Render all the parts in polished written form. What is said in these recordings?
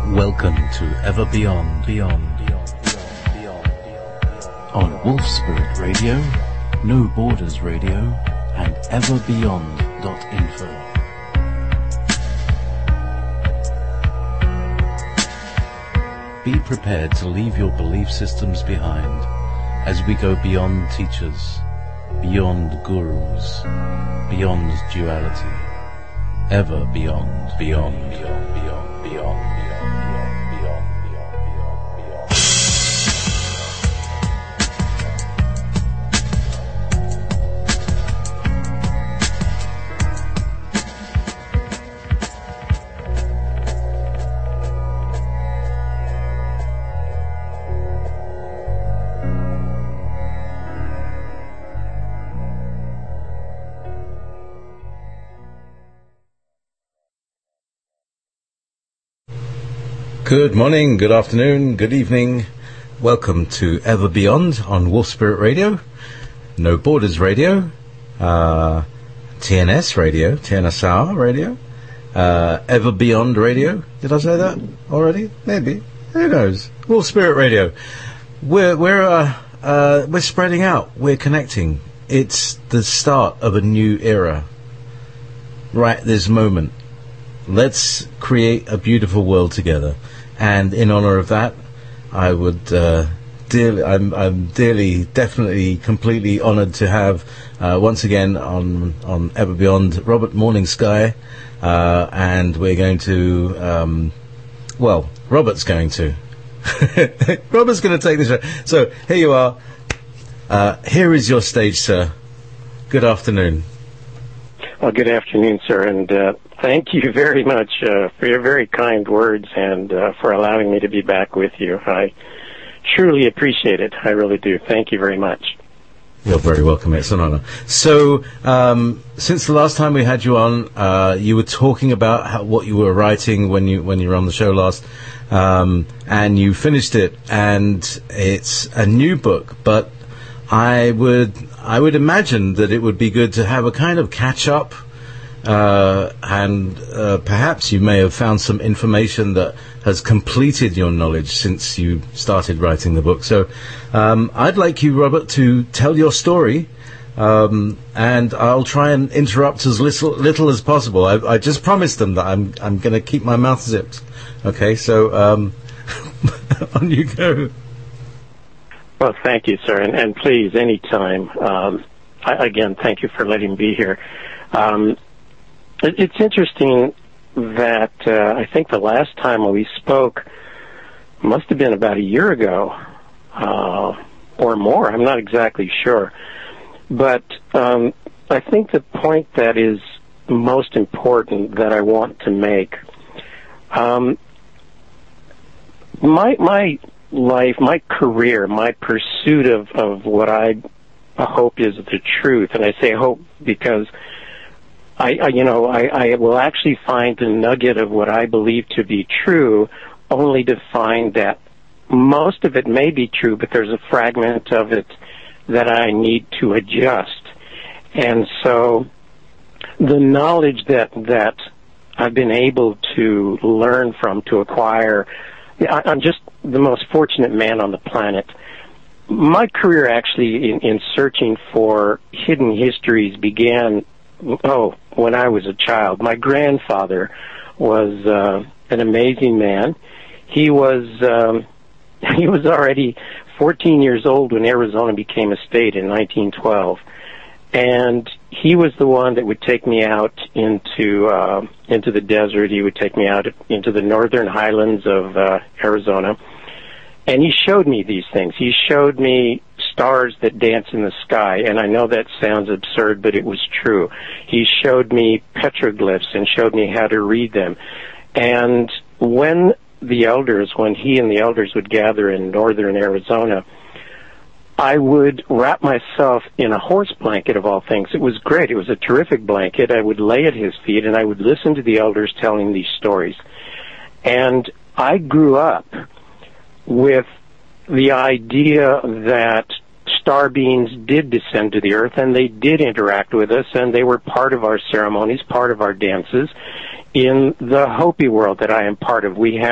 Welcome to Ever Beyond, on Wolf Spirit Radio, No Borders Radio, and everbeyond.info. Be prepared to leave your belief systems behind as we go beyond teachers, beyond gurus, beyond duality, ever beyond, beyond, beyond, beyond, beyond. Good morning, good afternoon, good evening. Welcome to Ever Beyond on Wolf Spirit Radio, No Borders Radio, TNS Radio, TNSR Radio, Ever Beyond Radio. Did I say that already? Maybe. Who knows? Wolf Spirit Radio. We're spreading out. We're connecting. It's the start of a new era. Right this moment. Let's create a beautiful world together. And in honor of that, I would I'm dearly, definitely, completely honored to have once again on Ever Beyond Robert Morning Sky, and we're going to Robert's going to Robert's going to take this. So here you are. Here is your stage, sir. Good afternoon. Well, good afternoon, sir, and thank you very much for your very kind words and for allowing me to be back with you. I truly appreciate it. I really do. Thank you very much. You're very welcome. It's an honor. So, since the last time we had you on, you were talking about what you were writing when you were on the show last, and you finished it, and it's a new book, but I would imagine that it would be good to have a kind of catch-up, and perhaps you may have found some information that has completed your knowledge since you started writing the book. So I'd like you, Robert, to tell your story, and I'll try and interrupt as little as possible. I just promised them that I'm going to keep my mouth zipped. Okay, so on you go. Well, thank you, sir, and please, anytime. Again, thank you for letting me be here. It's interesting that I think the last time we spoke must have been about a year ago or more. I'm not exactly sure. But I think the point that is most important that I want to make, my life, my career, my pursuit of what I hope is the truth, and I say hope because I will actually find the nugget of what I believe to be true, only to find that most of it may be true, but there's a fragment of it that I need to adjust. And so the knowledge that I've been able to learn from, to acquire, I'm just the most fortunate man on the planet. My career actually in searching for hidden histories began, when I was a child. My grandfather was an amazing man. He was already 14 years old when Arizona became a state in 1912. And he was the one that would take me out into the desert. He would take me out into the northern highlands of Arizona. And he showed me these things. He showed me stars that dance in the sky. And I know that sounds absurd, but it was true. He showed me petroglyphs and showed me how to read them. And when he and the elders would gather in northern Arizona, I would wrap myself in a horse blanket, of all things. It was great. It was a terrific blanket. I would lay at his feet, and I would listen to the elders telling these stories. And I grew up with the idea that star beings did descend to the earth, and they did interact with us, and they were part of our ceremonies, part of our dances. In the Hopi world that I am part of, we have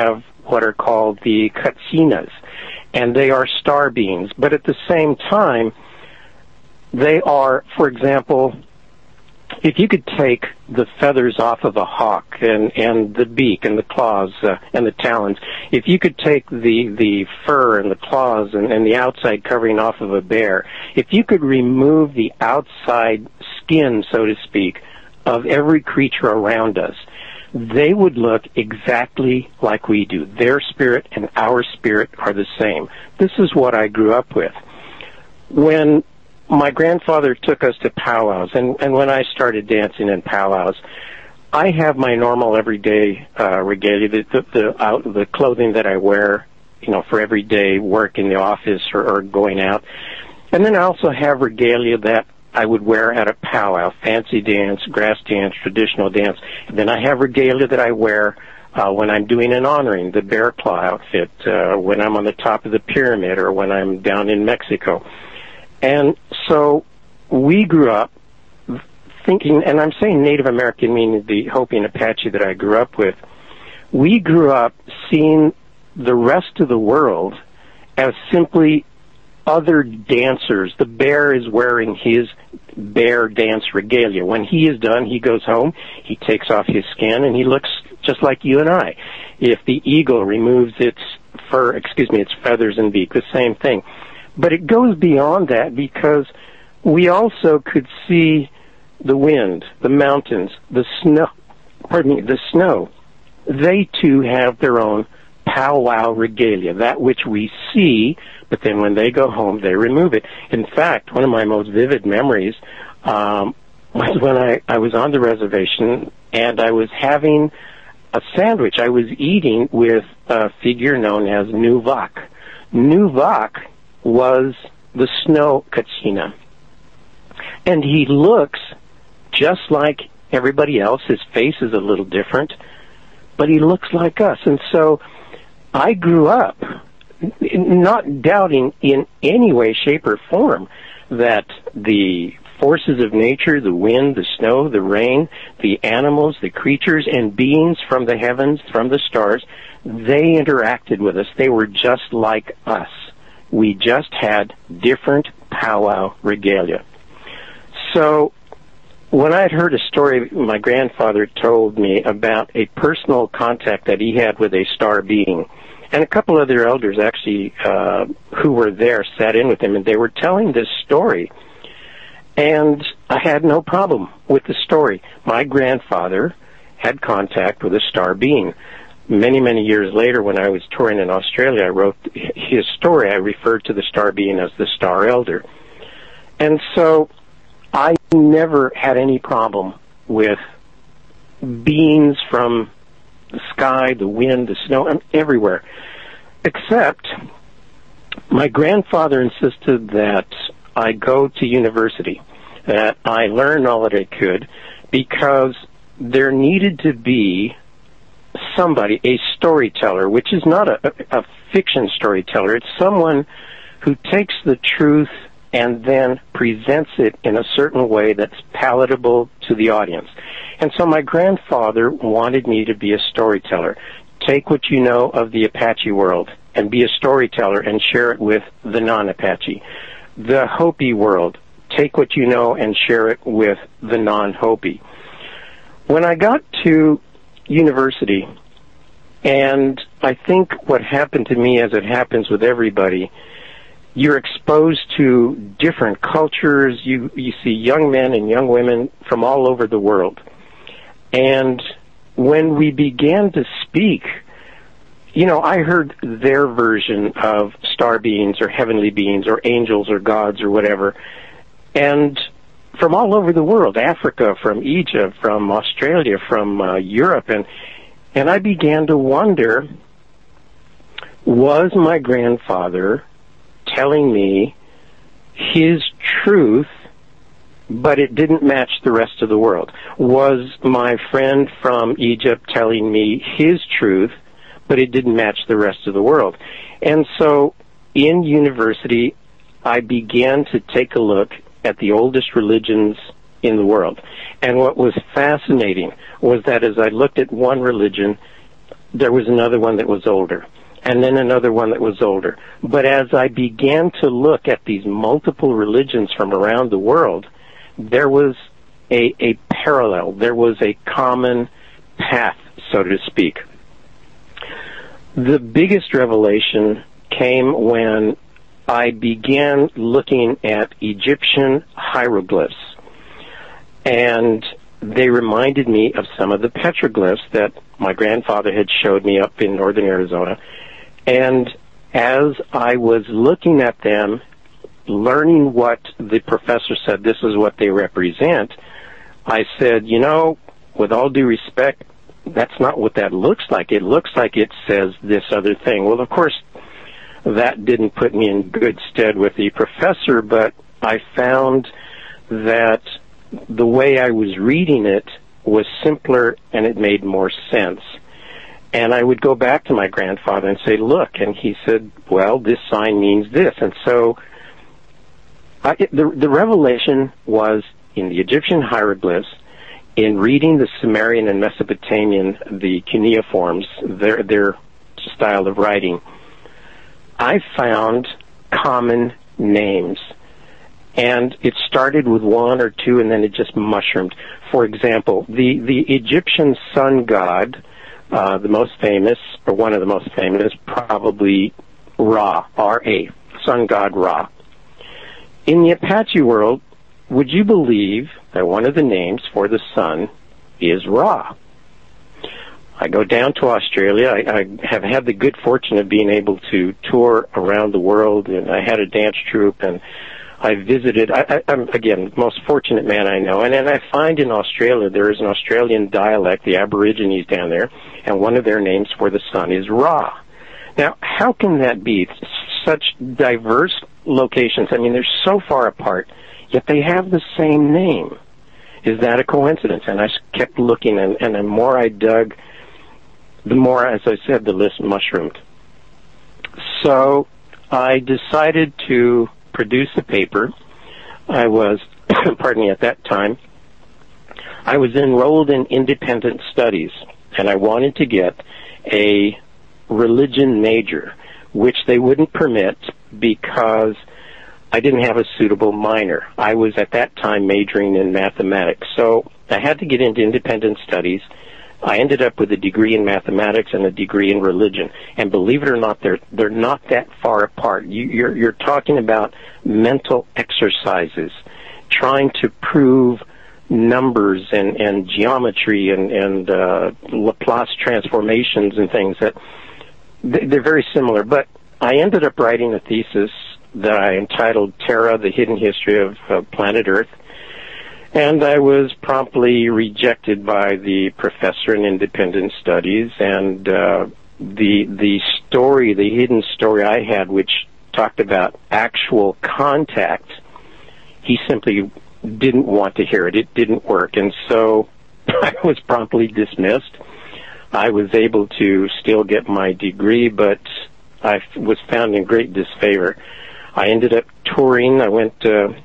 what are called the Katsinas, and they are star beings. But at the same time, they are, for example, if you could take the feathers off of a hawk and the beak and the claws and the talons, if you could take the fur and the claws and the outside covering off of a bear, if you could remove the outside skin, so to speak, of every creature around us, they would look exactly like we do. Their spirit and our spirit are the same. This is what I grew up with. When my grandfather took us to powwows, and when I started dancing in powwows, I have my normal everyday regalia, the clothing that I wear, for everyday work in the office or going out. And then I also have regalia that I would wear at a powwow, fancy dance, grass dance, traditional dance. And then I have regalia that I wear when I'm doing an honoring, the bear claw outfit, when I'm on the top of the pyramid or when I'm down in Mexico. And so we grew up thinking, and I'm saying Native American meaning the Hopi and Apache that I grew up with, we grew up seeing the rest of the world as simply other dancers. The bear is wearing his bear dance regalia. When he is done, he goes home, he takes off his skin, and he looks just like you and I. If the eagle removes its feathers and beak, the same thing. But it goes beyond that because we also could see the wind, the mountains, the snow. They too have their own powwow regalia, that which we see, but then when they go home, they remove it. In fact, one of my most vivid memories was when I was on the reservation and I was having a sandwich. I was eating with a figure known as Nuvak. Nuvak was the snow Katsina. And he looks just like everybody else. His face is a little different, but he looks like us. And so I grew up not doubting in any way, shape, or form that the forces of nature, the wind, the snow, the rain, the animals, the creatures, and beings from the heavens, from the stars, they interacted with us. They were just like us. We just had different powwow regalia. So when I had heard a story my grandfather told me about a personal contact that he had with a star being, and a couple other elders actually who were there sat in with him, and they were telling this story. And I had no problem with the story. My grandfather had contact with a star being. Many, many years later, when I was touring in Australia, I wrote his story. I referred to the star being as the Star Elder. And so I never had any problem with beings from the sky, the wind, the snow, and everywhere. Except my grandfather insisted that I go to university, that I learn all that I could, because there needed to be somebody, a storyteller, which is not a fiction storyteller. It's someone who takes the truth and then presents it in a certain way that's palatable to the audience. And so my grandfather wanted me to be a storyteller. Take what you know of the Apache world and be a storyteller and share it with the non-Apache. The Hopi world, take what you know and share it with the non-Hopi. When I got to university, and I think what happened to me, as it happens with everybody, you're exposed to different cultures. You see young men and young women from all over the world. And when we began to speak, I heard their version of star beings or heavenly beings or angels or gods or whatever. And from all over the world, Africa, from Egypt, from Australia, from Europe. And I began to wonder, was my grandfather telling me his truth, but it didn't match the rest of the world? Was my friend from Egypt telling me his truth, but it didn't match the rest of the world? And so in university, I began to take a look at the oldest religions in the world. And what was fascinating was that as I looked at one religion, there was another one that was older, and then another one that was older. But as I began to look at these multiple religions from around the world, there was a parallel. There was a common path, so to speak. The biggest revelation came when I began looking at Egyptian hieroglyphs, and they reminded me of some of the petroglyphs that my grandfather had showed me up in northern Arizona. And as I was looking at them, learning what the professor said, this is what they represent, I said, you know, with all due respect, that's not what that looks like. It looks like it says this other thing. Well, of course, that didn't put me in good stead with the professor, but I found that the way I was reading it was simpler and it made more sense. And I would go back to my grandfather and say, look, and he said, well, this sign means this. And so the revelation was in the Egyptian hieroglyphs, in reading the Sumerian and Mesopotamian, the cuneiforms, their style of writing, I found common names. And it started with one or two, and then it just mushroomed. For example, the Egyptian sun god, the most famous, or one of the most famous, probably Ra, R-A, sun god Ra. In the Apache world, would you believe that one of the names for the sun is Ra? I go down to Australia. I have had the good fortune of being able to tour around the world, and I had a dance troupe, and I visited. I'm, again, the most fortunate man I know. And then I find in Australia there is an Australian dialect, the Aborigines down there, and one of their names for the sun is Ra. Now, how can that be? It's such diverse locations. I mean, they're so far apart, yet they have the same name. Is that a coincidence? And I kept looking, and the more I dug, the more, as I said, the list mushroomed. So I decided to produce a paper. I was, pardon me, at that time, I was enrolled in independent studies, and I wanted to get a religion major, which they wouldn't permit because I didn't have a suitable minor. I was at that time majoring in mathematics, so I had to get into independent studies. I ended up with a degree in mathematics and a degree in religion. And believe it or not, they're not that far apart. You're talking about mental exercises, trying to prove numbers and geometry and Laplace transformations and things that they're very similar. But I ended up writing a thesis that I entitled Terra, the Hidden History of Planet Earth. And I was promptly rejected by the professor in independent studies, and the story, the hidden story I had, which talked about actual contact, he simply didn't want to hear it. It didn't work, and so I was promptly dismissed. I was able to still get my degree, but I was found in great disfavor. I ended up touring. I went,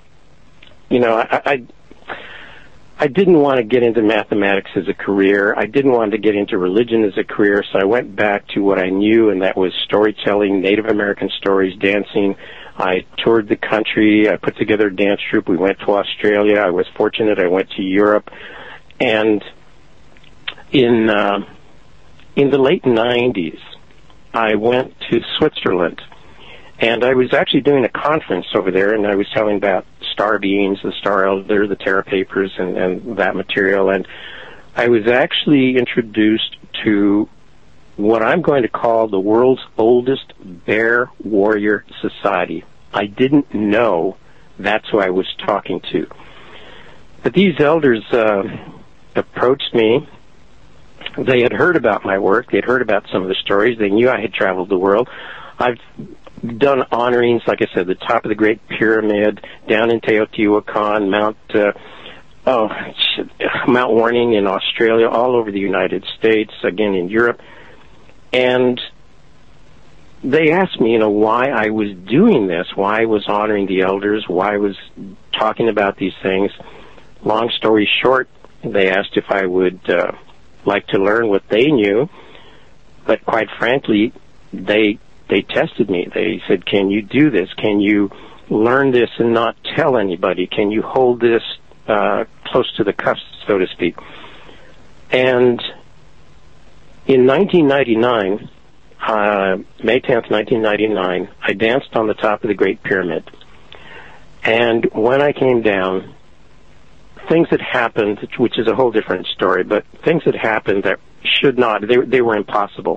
I didn't want to get into mathematics as a career. I didn't want to get into religion as a career, so I went back to what I knew, and that was storytelling, Native American stories, dancing. I toured the country. I put together a dance troupe. We went to Australia. I was fortunate. I went to Europe. And in the late 90s, I went to Switzerland. And I was actually doing a conference over there, and I was telling about star beings, the star elder, the Terra papers, and that material. And I was actually introduced to what I'm going to call the world's oldest bear warrior society. I didn't know that's who I was talking to. But these elders approached me. They had heard about my work. They had heard about some of the stories. They knew I had traveled the world. I've done honorings, like I said, the top of the Great Pyramid, down in Teotihuacan, Mount Warning in Australia, all over the United States, again in Europe. And they asked me, why I was doing this, why I was honoring the elders, why I was talking about these things. Long story short, they asked if I would like to learn what they knew. But quite frankly, they tested me. They said, can you do this? Can you learn this and not tell anybody? Can you hold this close to the cuffs, so to speak? And in 1999, May 10th, 1999, I danced on the top of the Great Pyramid. And when I came down, things had happened, which is a whole different story, but things had happened that should not, they were impossible.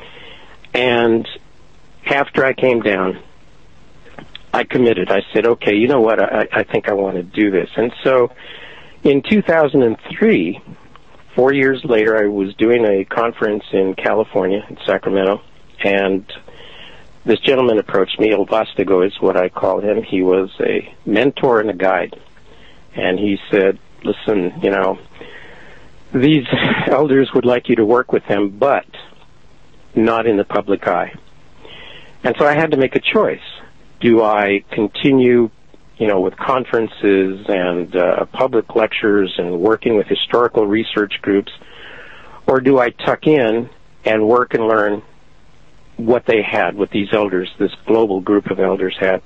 And after I came down, I committed. I said, okay, you know what, I think I want to do this. And so in 2003, 4 years later, I was doing a conference in California, in Sacramento, and this gentleman approached me. El Vastigo is what I call him. He was a mentor and a guide. And he said, listen, you know, these elders would like you to work with them, but not in the public eye. And so I had to make a choice. Do I continue, you know, with conferences and public lectures and working with historical research groups, or do I tuck in and work and learn what they had, what these elders, this global group of elders had?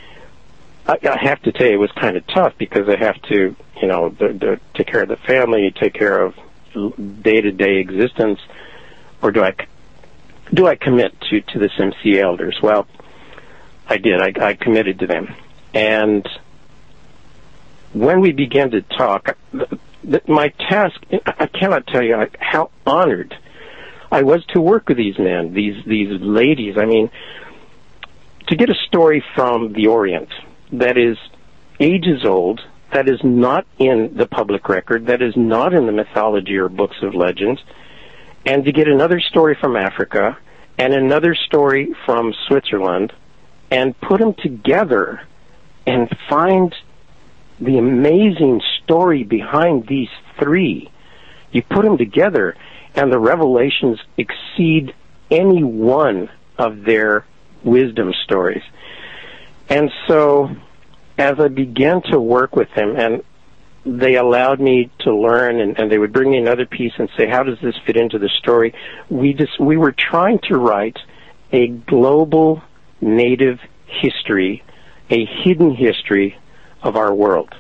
I have to tell you, it was kind of tough because I have to, you know, take care of the family, take care of day-to-day existence, or do I commit to the MCA elders? Well, I did. I committed to them. And when we began to talk, my task, I cannot tell you how honored I was to work with these men, these ladies. I mean, to get a story from the Orient that is ages old, that is not in the public record, that is not in the mythology or books of legends, and to get another story from Africa and another story from Switzerland and put them together and find the amazing story behind these three. You put them together and the revelations exceed any one of their wisdom stories. And so as I began to work with them, and they allowed me to learn, and they would bring me another piece and say, how does this fit into the story? We were trying to write a global native history, a hidden history of our world.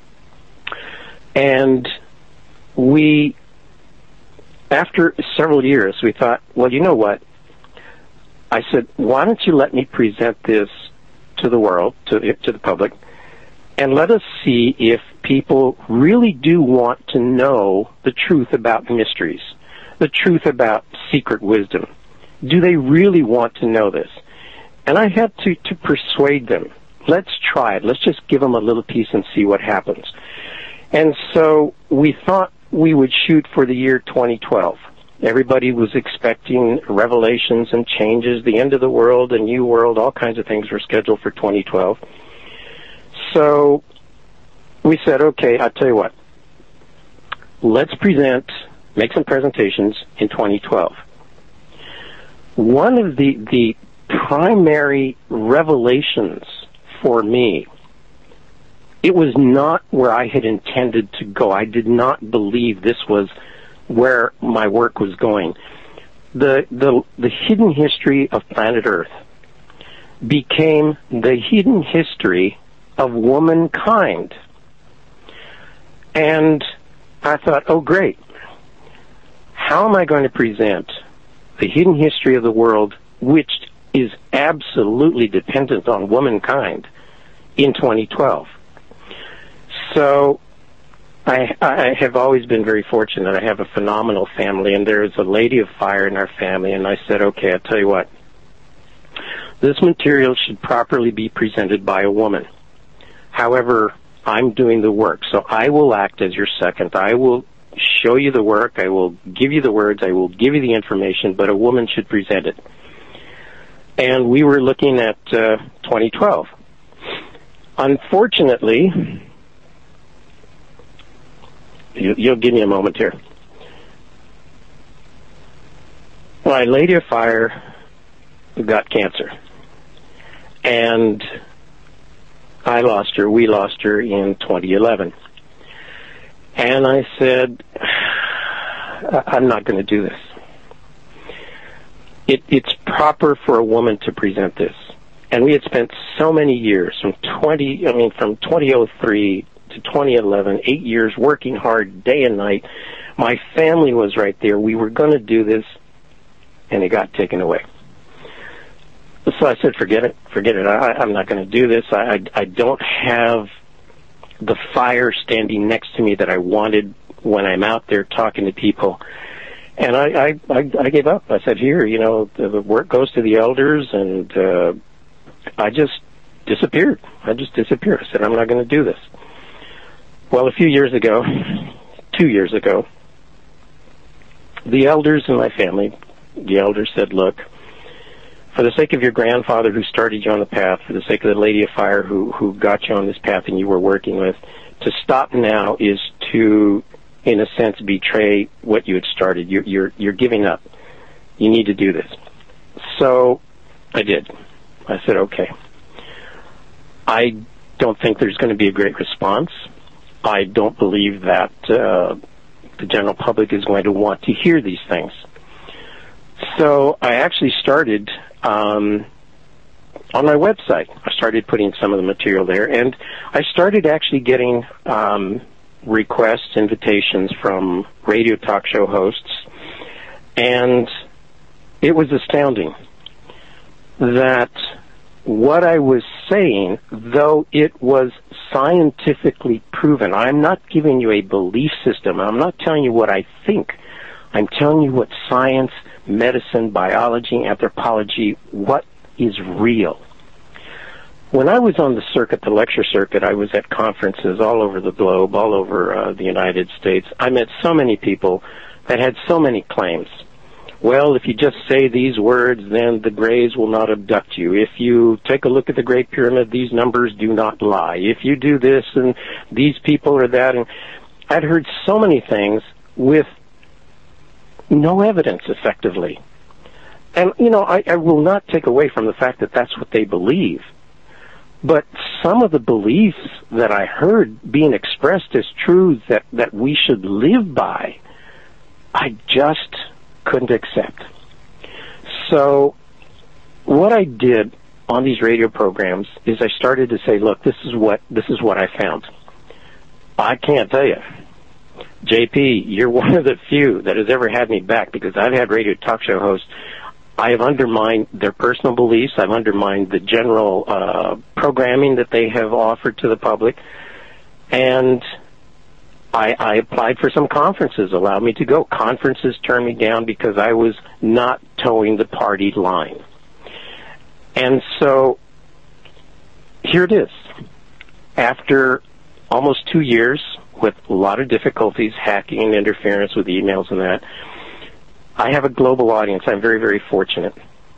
And we, after several years, we thought, well, you know what? I said, why don't you let me present this to the world, to the public, and let us see if people really do want to know the truth about mysteries, the truth about secret wisdom. Do they really want to know this? And I had to persuade them. Let's try it. Let's just give them a little piece and see what happens. And so we thought we would shoot for the year 2012. Everybody was expecting revelations and changes, the end of the world, a new world, all kinds of things were scheduled for 2012. So we said, okay, I'll tell you what. Let's make some presentations in 2012. One of the primary revelations for me, it was not where I had intended to go. I did not believe this was where my work was going. The hidden history of planet Earth became the hidden history of womankind. And I thought, oh great, how am I going to present the hidden history of the world, which is absolutely dependent on womankind, in 2012? So I have always been very fortunate. I have a phenomenal family, and there's a lady of fire in our family, and I said, okay, I'll tell you what. This material should properly be presented by a woman. However, I'm doing the work, so I will act as your second. I will show you the work. I will give you the words. I will give you the information, but a woman should present it. And we were looking at 2012. Unfortunately, you'll give me a moment here. My lady of fire got cancer. And we lost her in 2011. And I said, I'm not going to do this. it's proper for a woman to present this. And we had spent so many years, from 2003 to 2011, 8 years working hard day and night. My family was right there. We were going to do this, and it got taken away. So I said, forget it. I'm not going to do this. I don't have the fire standing next to me that I wanted when I'm out there talking to people. And I gave up. I said, here, the work goes to the elders, and I just disappeared. I said, I'm not going to do this. Well, a few years ago, 2 years ago, the elders in my family, the elders said, look, for the sake of your grandfather who started you on the path, for the sake of the Lady of Fire who got you on this path and you were working with, to stop now is to, in a sense, betray what you had started. You're giving up. You need to do this. So I did. I said, okay. I don't think there's going to be a great response. I don't believe that the general public is going to want to hear these things. So I actually started on my website. I started putting some of the material there, and I started actually getting requests, invitations from radio talk show hosts, and it was astounding that what I was saying, though it was scientifically proven, I'm not giving you a belief system. I'm not telling you what I think. I'm telling you what science, medicine, biology, anthropology, what is real. When I was on the circuit, the lecture circuit, I was at conferences all over the globe, all over the United States. I met so many people that had so many claims. Well, if you just say these words, then the Greys will not abduct you. If you take a look at the Great Pyramid, these numbers do not lie. If you do this, and these people are that. And I'd heard so many things with no evidence, effectively. And, I will not take away from the fact that that's what they believe. But some of the beliefs that I heard being expressed as truths that we should live by, I just couldn't accept. So what I did on these radio programs is I started to say, look, this is what I found. I can't tell you. JP, you're one of the few that has ever had me back, because I've had radio talk show hosts. I have undermined their personal beliefs. I've undermined the general programming that they have offered to the public. And I applied for some conferences, allowed me to go. Conferences turned me down because I was not towing the party line. And so here it is. After almost 2 years, with a lot of difficulties, hacking, interference with emails and that, I have a global audience. I'm very, very fortunate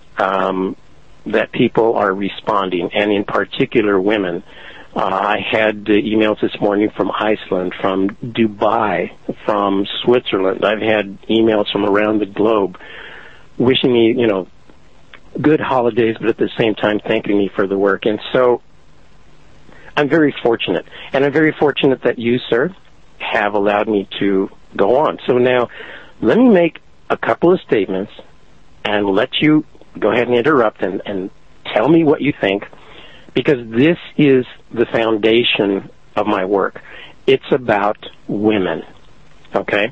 that people are responding, and in particular women. I had emails this morning from Iceland, from Dubai, from Switzerland. I've had emails from around the globe wishing me, good holidays, but at the same time thanking me for the work. And so I'm very fortunate. And I'm very fortunate that you, sir, have allowed me to go on. So now let me make a couple of statements and let you go ahead and interrupt and tell me what you think, because this is the foundation of my work. It's about women, okay?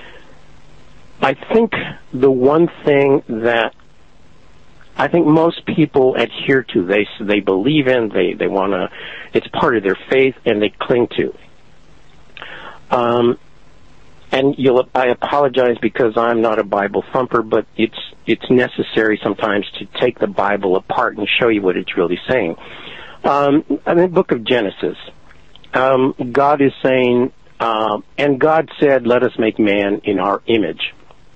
I think the one thing that I think most people adhere to, they believe in, they want to, it's part of their faith, and they cling to. And I apologize because I'm not a Bible thumper, but it's necessary sometimes to take the Bible apart and show you what it's really saying. In the book of Genesis, God is saying, and God said, let us make man in our image.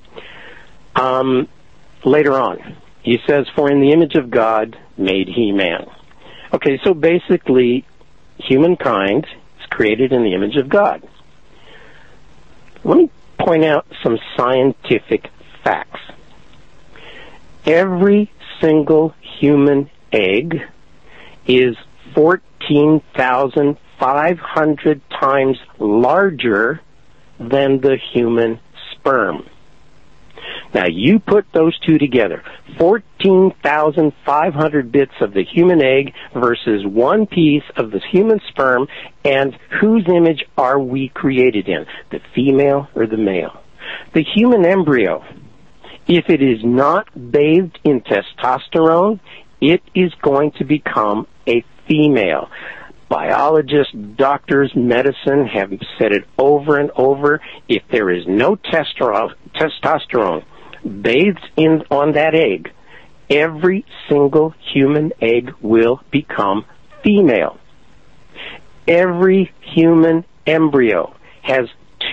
Later on, he says, for in the image of God made he man. Okay, so basically, humankind is created in the image of God. Let me point out some scientific facts. Every single human egg is 14,500 times larger than the human sperm. Now, you put those two together, 14,500 bits of the human egg versus one piece of the human sperm, and whose image are we created in, the female or the male? The human embryo, if it is not bathed in testosterone, it is going to become a female. Biologists, doctors, medicine have said it over and over. If there is no testosterone bathed in on that egg, every single human egg will become female. Every human embryo has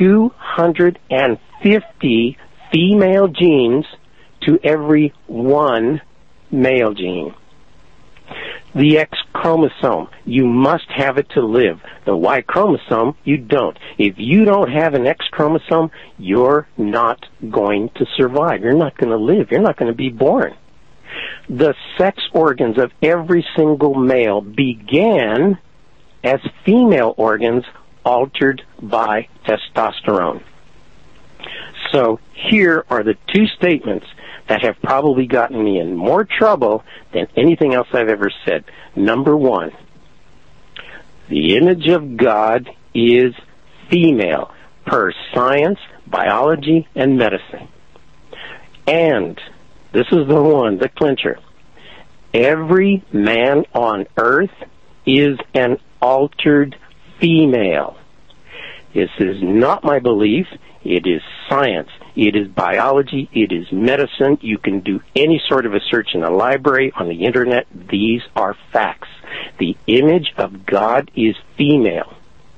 250 female genes to every one male gene. The X chromosome, you must have it to live. The Y chromosome, you don't. If you don't have an X chromosome, you're not going to survive. You're not going to live. You're not going to be born. The sex organs of every single male began as female organs altered by testosterone. So here are the two statements that have probably gotten me in more trouble than anything else I've ever said. Number one, the image of God is female per science, biology, and medicine. And this is the one, the clincher. Every man on earth is an altered female. This is not my belief. It is science. It is biology. It is medicine. You can do any sort of a search in a library, on the internet. These are facts. The image of God is female.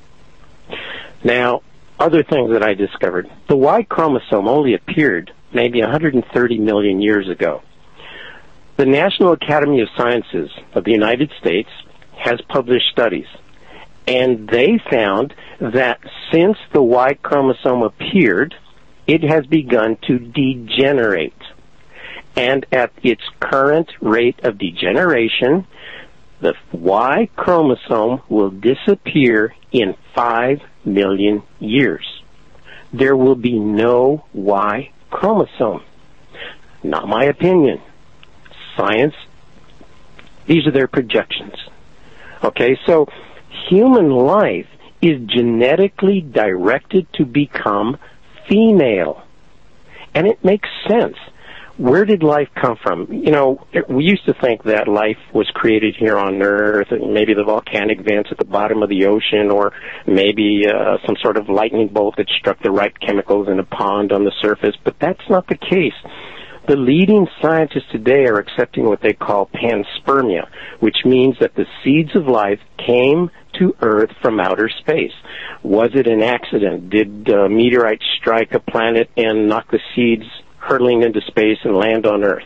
Now, other things that I discovered. The Y chromosome only appeared maybe 130 million years ago. The National Academy of Sciences of the United States has published studies, and they found that since the Y chromosome appeared, it has begun to degenerate. And at its current rate of degeneration, the Y chromosome will disappear in 5 million years. There will be no Y chromosome. Not my opinion. Science, these are their projections. Okay, so human life is genetically directed to become female. And it makes sense. Where did life come from? You know, we used to think that life was created here on Earth, and maybe the volcanic vents at the bottom of the ocean, or maybe some sort of lightning bolt that struck the right chemicals in a pond on the surface, but that's not the case. The leading scientists today are accepting what they call panspermia, which means that the seeds of life came to Earth from outer space. Was it an accident? Did meteorites strike a planet and knock the seeds hurtling into space and land on Earth?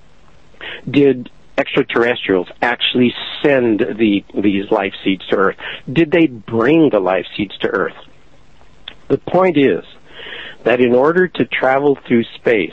Did extraterrestrials actually send these life seeds to Earth? Did they bring the life seeds to Earth? The point is that in order to travel through space,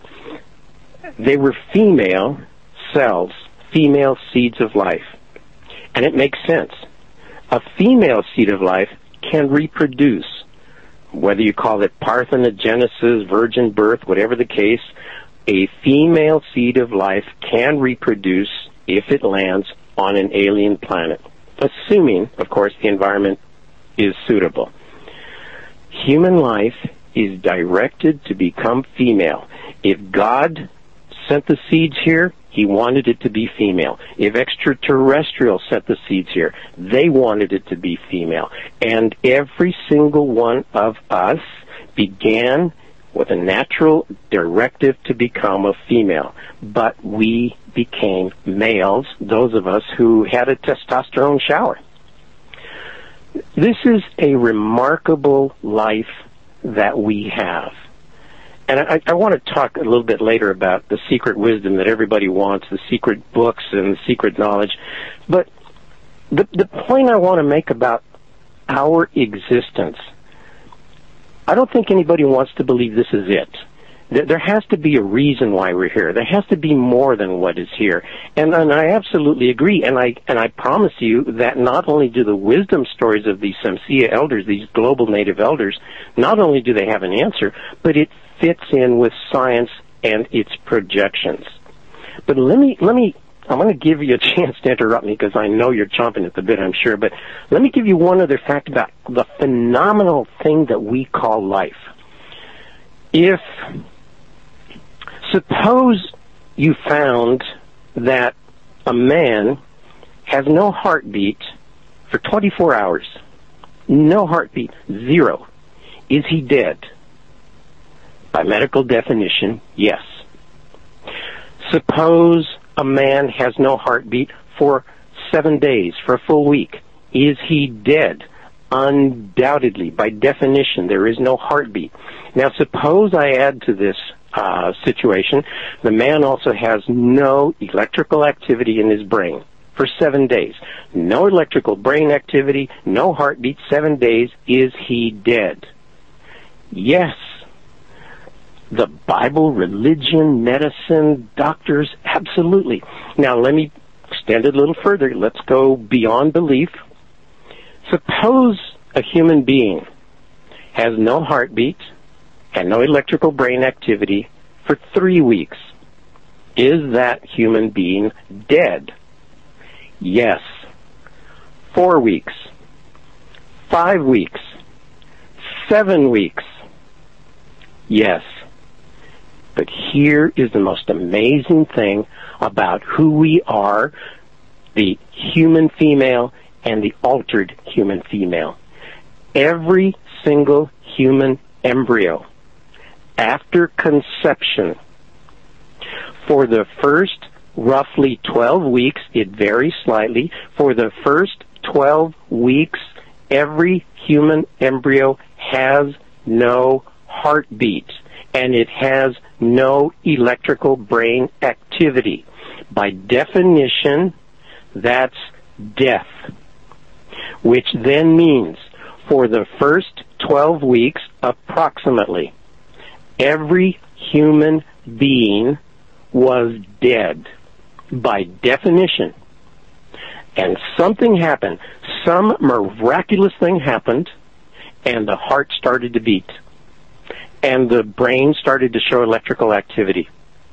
they were female cells, female seeds of life. And it makes sense. A female seed of life can reproduce. Whether you call it parthenogenesis, virgin birth, whatever the case, a female seed of life can reproduce if it lands on an alien planet, assuming, of course, the environment is suitable. Human life is directed to become female. If God sent the seeds here, he wanted it to be female. If extraterrestrials sent the seeds here, they wanted it to be female. And every single one of us began with a natural directive to become a female. But we became males, those of us who had a testosterone shower. This is a remarkable life that we have. And I want to talk a little bit later about the secret wisdom that everybody wants, the secret books and the secret knowledge. But the point I want to make about our existence, I don't think anybody wants to believe this is it. There has to be a reason why we're here. There has to be more than what is here. And I absolutely agree. And I promise you that not only do the wisdom stories of these Samsia elders, these global native elders, not only do they have an answer, but it fits in with science and its projections. But I'm going to give you a chance to interrupt me because I know you're chomping at the bit, I'm sure. But let me give you one other fact about the phenomenal thing that we call life. Suppose you found that a man has no heartbeat for 24 hours. No heartbeat. Zero. Is he dead? By medical definition, yes. Suppose a man has no heartbeat for 7 days, for a full week. Is he dead? Undoubtedly. By definition, there is no heartbeat. Now, suppose I add to this situation, the man also has no electrical activity in his brain for 7 days. No electrical brain activity, no heartbeat, 7 days. Is he dead? Yes. The Bible, religion, medicine, doctors, absolutely. Now, let me extend it a little further. Let's go beyond belief. Suppose a human being has no heartbeat and no electrical brain activity for 3 weeks. Is that human being dead? Yes. 4 weeks. 5 weeks. 7 weeks. Yes. But here is the most amazing thing about who we are, the human female and the altered human female. Every single human embryo, after conception, for the first roughly 12 weeks, it varies slightly, for the first 12 weeks, every human embryo has no heartbeat, and it has no electrical brain activity. By definition, that's death, which then means for the first 12 weeks, approximately, every human being was dead by definition. And something happened. Some miraculous thing happened, and the heart started to beat. And the brain started to show electrical activity.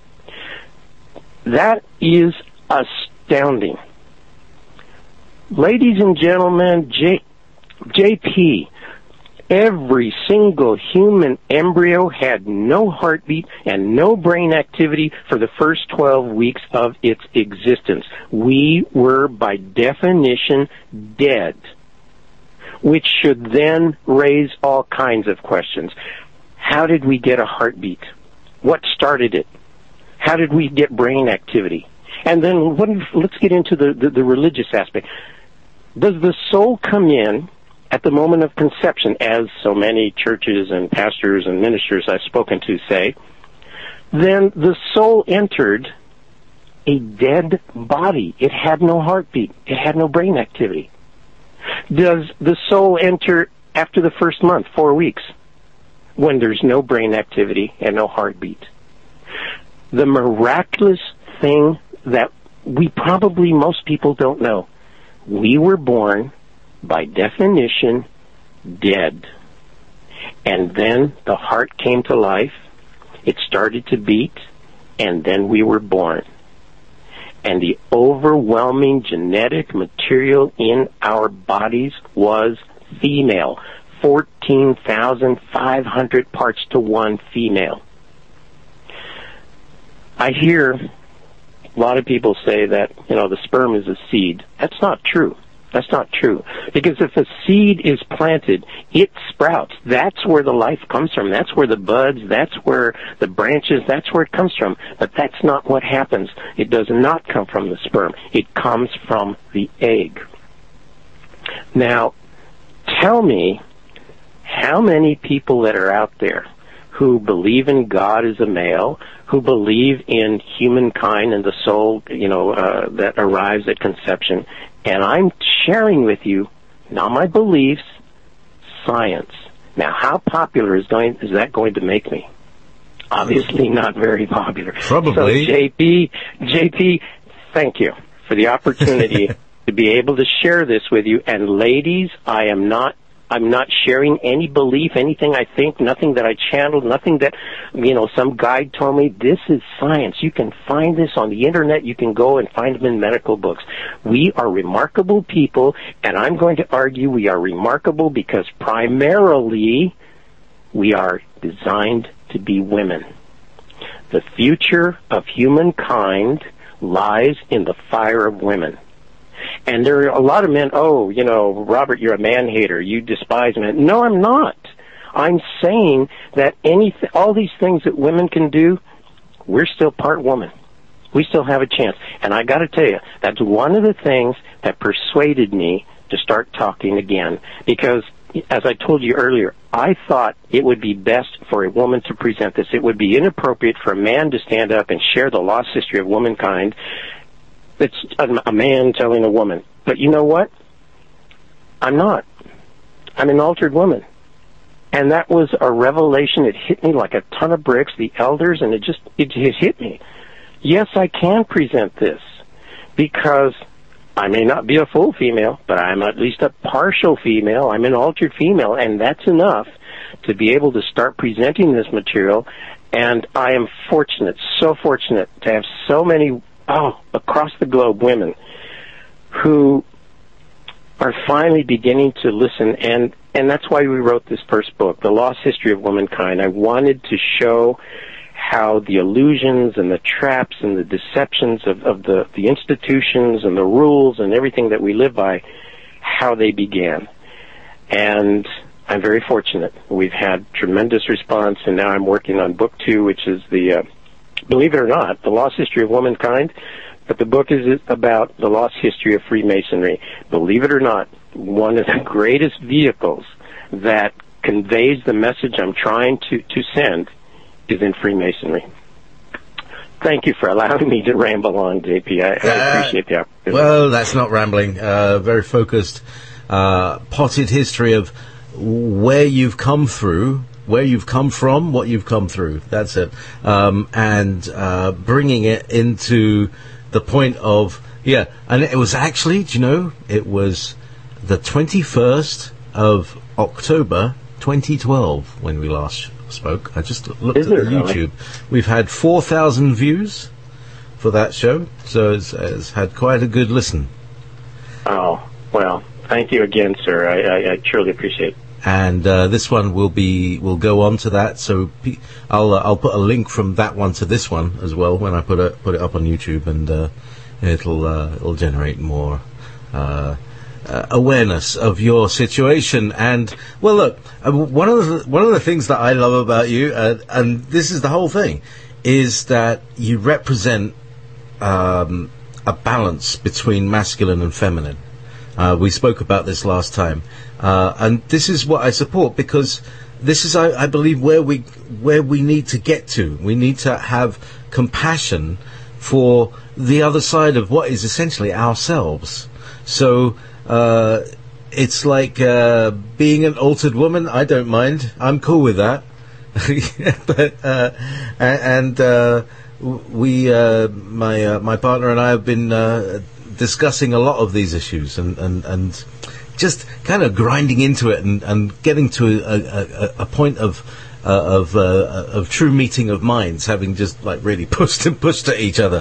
That is astounding. Ladies and gentlemen, JP, every single human embryo had no heartbeat and no brain activity for the first 12 weeks of its existence. We were, by definition, dead, which should then raise all kinds of questions. How did we get a heartbeat? What started it? How did we get brain activity? And then let's get into the religious aspect. Does the soul come in at the moment of conception, as so many churches and pastors and ministers I've spoken to say? Then the soul entered a dead body. It had no heartbeat. It had no brain activity. Does the soul enter after the first month, 4 weeks, when there's no brain activity and no heartbeat? The miraculous thing that most people don't know, we were born, by definition, dead. And then the heart came to life, it started to beat, and then we were born. And the overwhelming genetic material in our bodies was female. 14,500 parts to 1 female. I hear a lot of people say that, the sperm is a seed. That's not true. That's not true. Because if a seed is planted, it sprouts. That's where the life comes from. That's where the buds, that's where the branches, that's where it comes from. But that's not what happens. It does not come from the sperm. It comes from the egg. Now, tell me how many people that are out there who believe in God as a male, who believe in humankind and the soul, that arrives at conception. And I'm sharing with you, not my beliefs, science. Now, how popular is that going to make me? Obviously not very popular. Probably. So JP, thank you for the opportunity to be able to share this with you. And ladies, I'm not sharing any belief, anything I think, nothing that I channeled, nothing that, some guide told me. This is science. You can find this on the internet. You can go and find them in medical books. We are remarkable people, and I'm going to argue we are remarkable because primarily we are designed to be women. The future of humankind lies in the fire of women. And there are a lot of men, Robert, you're a man-hater. You despise men. No, I'm not. I'm saying that all these things that women can do, we're still part woman. We still have a chance. And I got to tell you, that's one of the things that persuaded me to start talking again. Because, as I told you earlier, I thought it would be best for a woman to present this. It would be inappropriate for a man to stand up and share the lost history of womankind. It's a man telling a woman. But you know what? I'm not. I'm an altered woman. And that was a revelation. It hit me like a ton of bricks, the elders, and it just hit me. Yes, I can present this because I may not be a full female, but I'm at least a partial female. I'm an altered female, and that's enough to be able to start presenting this material. And I am fortunate, so fortunate to have so many across the globe, women who are finally beginning to listen, and that's why we wrote this first book, The Lost History of Womankind. I wanted to show how the illusions and the traps and the deceptions of the institutions and the rules and everything that we live by, how they began. And I'm very fortunate. We've had tremendous response, and now I'm working on book 2, which is believe it or not, The Lost History of Womankind, but the book is about the lost history of Freemasonry. Believe it or not, one of the greatest vehicles that conveys the message I'm trying to send is in Freemasonry. Thank you for allowing me to ramble on, JP. I appreciate the opportunity. Well, that's not rambling. Very focused, potted history of where you've come through, where you've come from, what you've come through. That's it. And bringing it into the point of, and it was actually, it was the 21st of October 2012 when we last spoke. I just looked at the YouTube. Really? We've had 4,000 views for that show, so it's had quite a good listen. Oh, well, thank you again, sir. I truly appreciate it. And this one will go on to that. So I'll put a link from that one to this one as well when I put it up on YouTube, and it'll generate more awareness of your situation. And well, look, one of the things that I love about you, and this is the whole thing, is that you represent a balance between masculine and feminine. We spoke about this last time, and this is what I support, because this is, I believe, where we need to get to. We need to have compassion for the other side of what is essentially ourselves. So it's like being an altered woman. I don't mind. I'm cool with that. My partner and I have been discussing a lot of these issues and just kind of grinding into it and getting to a point of true meeting of minds, having just like really pushed at each other.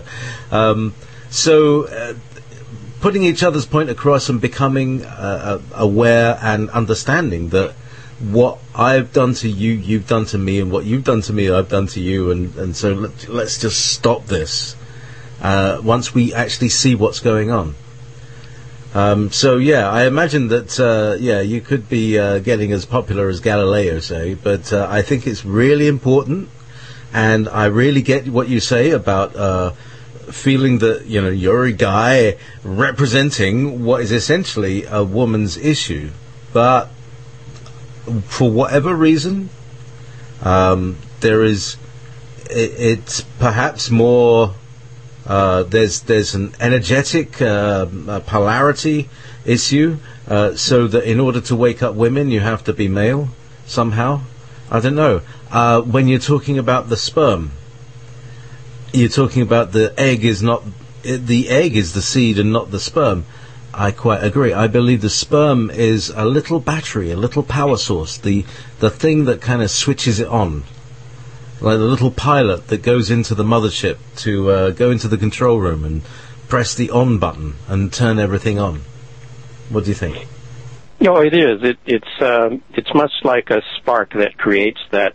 So putting each other's point across and becoming aware and understanding that what I've done to you, you've done to me, and what you've done to me, I've done to you, and so let's just stop this once we actually see what's going on. So I imagine that you could be getting as popular as Galileo, say, but I think it's really important, and I really get what you say about feeling that you're a guy representing what is essentially a woman's issue, but for whatever reason, it's perhaps more. There's an energetic polarity issue, so that in order to wake up women, you have to be male somehow. I don't know. When you're talking about the sperm, you're talking about the egg is not... The egg is the seed and not the sperm. I quite agree. I believe the sperm is a little battery, a little power source, the thing that kind of switches it on. Like the little pilot that goes into the mothership to go into the control room and press the on button and turn everything on. What do you think? No, it is. It's much like a spark that creates that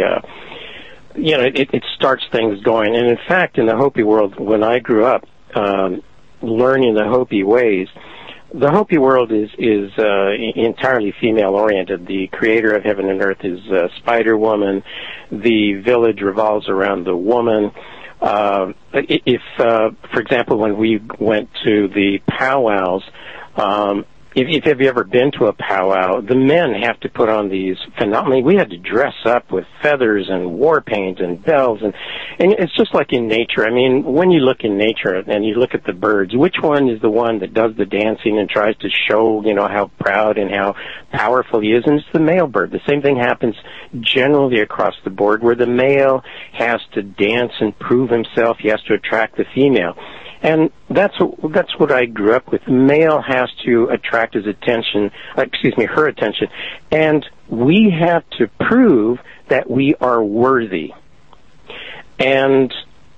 it starts things going. And in fact, in the Hopi world, when I grew up learning the Hopi ways, the Hopi world is entirely female oriented. The creator of heaven and earth is Spider Woman. The village revolves around the woman. If for example, when we went to the powwows, if have you ever been to a powwow, the men have to put on these phenomenal... we had to dress up with feathers and war paint and bells, and it's just like in nature. I mean, when you look in nature and you look at the birds, which one is the one that does the dancing and tries to show, how proud and how powerful he is? And it's the male bird. The same thing happens generally across the board, where the male has to dance and prove himself. He has to attract the female. And that's what I grew up with. The male has to attract her attention, and we have to prove that we are worthy. And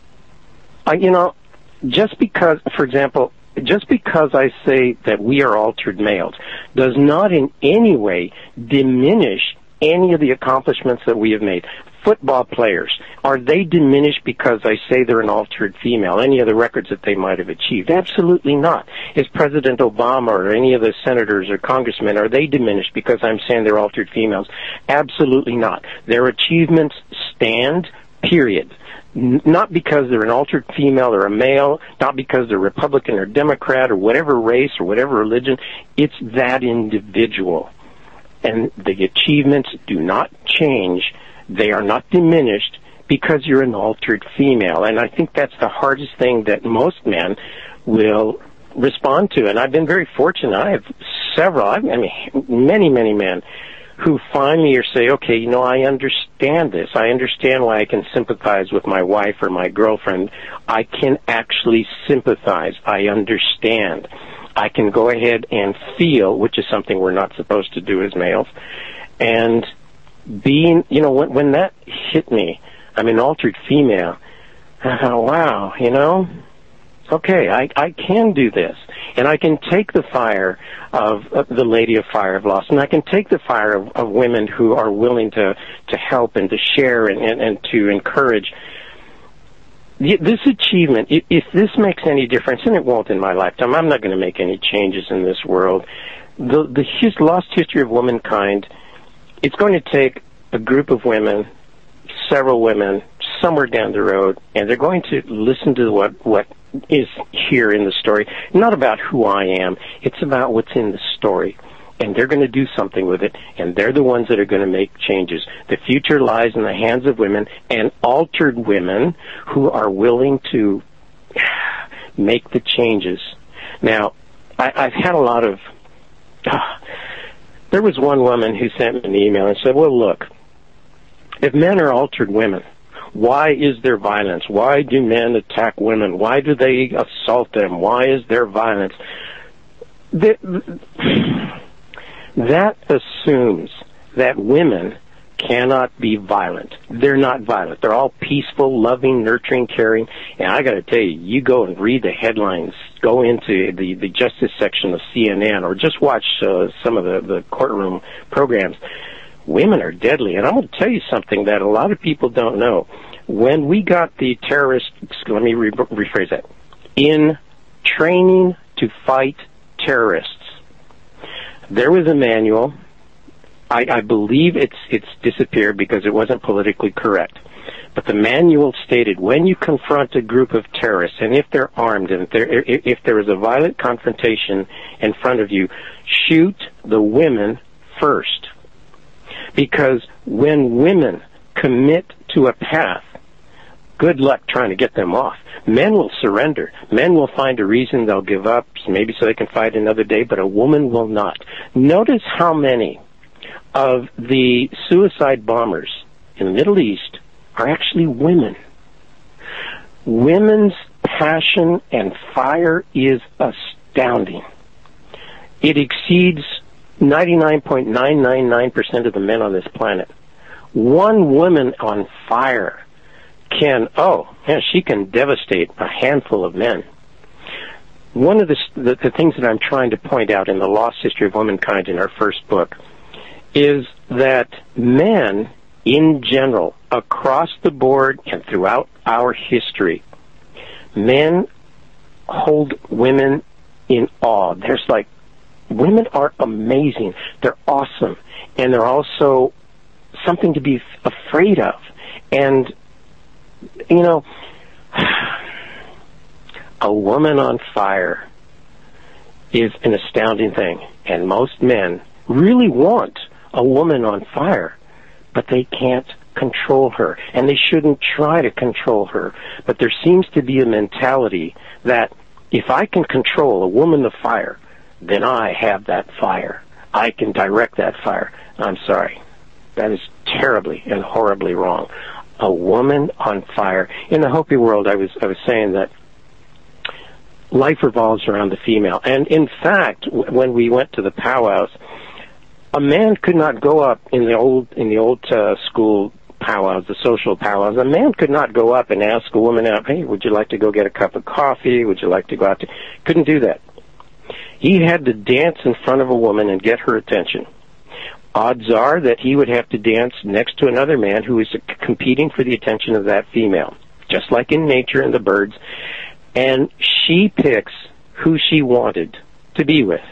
just because, for example, just because I say that we are altered males does not in any way diminish any of the accomplishments that we have made. Football players, are they diminished because I say they're an altered female? Any of the records that they might have achieved? Absolutely not. Is President Obama or any of the senators or congressmen, are they diminished because I'm saying they're altered females? Absolutely not. Their achievements stand, period. Not because they're an altered female or a male, not because they're Republican or Democrat or whatever race or whatever religion. It's that individual. And the achievements do not change. They are not diminished because you're an altered female. And I think that's the hardest thing that most men will respond to. And I've been very fortunate. I have many, many men who find me or say, okay, I understand this. I understand why I can sympathize with my wife or my girlfriend. I can actually sympathize. I understand. I can go ahead and feel, which is something we're not supposed to do as males. And being, when that hit me, I'm an altered female. Wow, okay, I can do this, and I can take the fire of the Lady of Fire of Lost, and I can take the fire of women who are willing to help and to share and to encourage. This achievement, if this makes any difference, and it won't in my lifetime, I'm not going to make any changes in this world. The lost history of womankind. It's going to take a group of women, several women, somewhere down the road, and they're going to listen to what is here in the story. Not about who I am. It's about what's in the story. And they're going to do something with it, and they're the ones that are going to make changes. The future lies in the hands of women, and altered women who are willing to make the changes. Now, I've had a lot of... There was one woman who sent me an email and said, well, look, if men are altered women, why is there violence? Why do men attack women? Why do they assault them? Why is there violence? That assumes that women cannot be violent. They're not violent. They're all peaceful, loving, nurturing, caring. And I got to tell you, you go and read the headlines, go into the justice section of CNN, or just watch some of the courtroom programs. Women are deadly. And I'm going to tell you something that a lot of people don't know. When we got the terrorists, let me rephrase that, in training to fight terrorists, there was a manual. I believe it's disappeared because it wasn't politically correct. But the manual stated, when you confront a group of terrorists, and if they're armed, and if there is a violent confrontation in front of you, shoot the women first. Because when women commit to a path, good luck trying to get them off. Men will surrender. Men will find a reason, they'll give up, maybe so they can fight another day, but a woman will not. Notice how many of the suicide bombers in the Middle East are actually women. Women's passion and fire is astounding. It exceeds 99.999% of the men on this planet. One woman on fire she can devastate a handful of men. One of the things that I'm trying to point out in the Lost History of Womankind in our first book is that men in general, across the board and throughout our history, men hold women in awe. Women are amazing. They're awesome. And they're also something to be afraid of. And, a woman on fire is an astounding thing. And most men really want a woman on fire, but they can't control her. And they shouldn't try to control her. But there seems to be a mentality that if I can control a woman of fire, then I have that fire. I can direct that fire. I'm sorry. That is terribly and horribly wrong. A woman on fire. In the Hopi world, I was saying that life revolves around the female. And in fact, when we went to the powwows, a man could not go up in the old school powwows, the social powwows. A man could not go up and ask a woman out, "Hey, would you like to go get a cup of coffee? Would you like to go out to..." Couldn't do that. He had to dance in front of a woman and get her attention. Odds are that he would have to dance next to another man who is competing for the attention of that female, just like in nature and the birds. And she picks who she wanted to be with.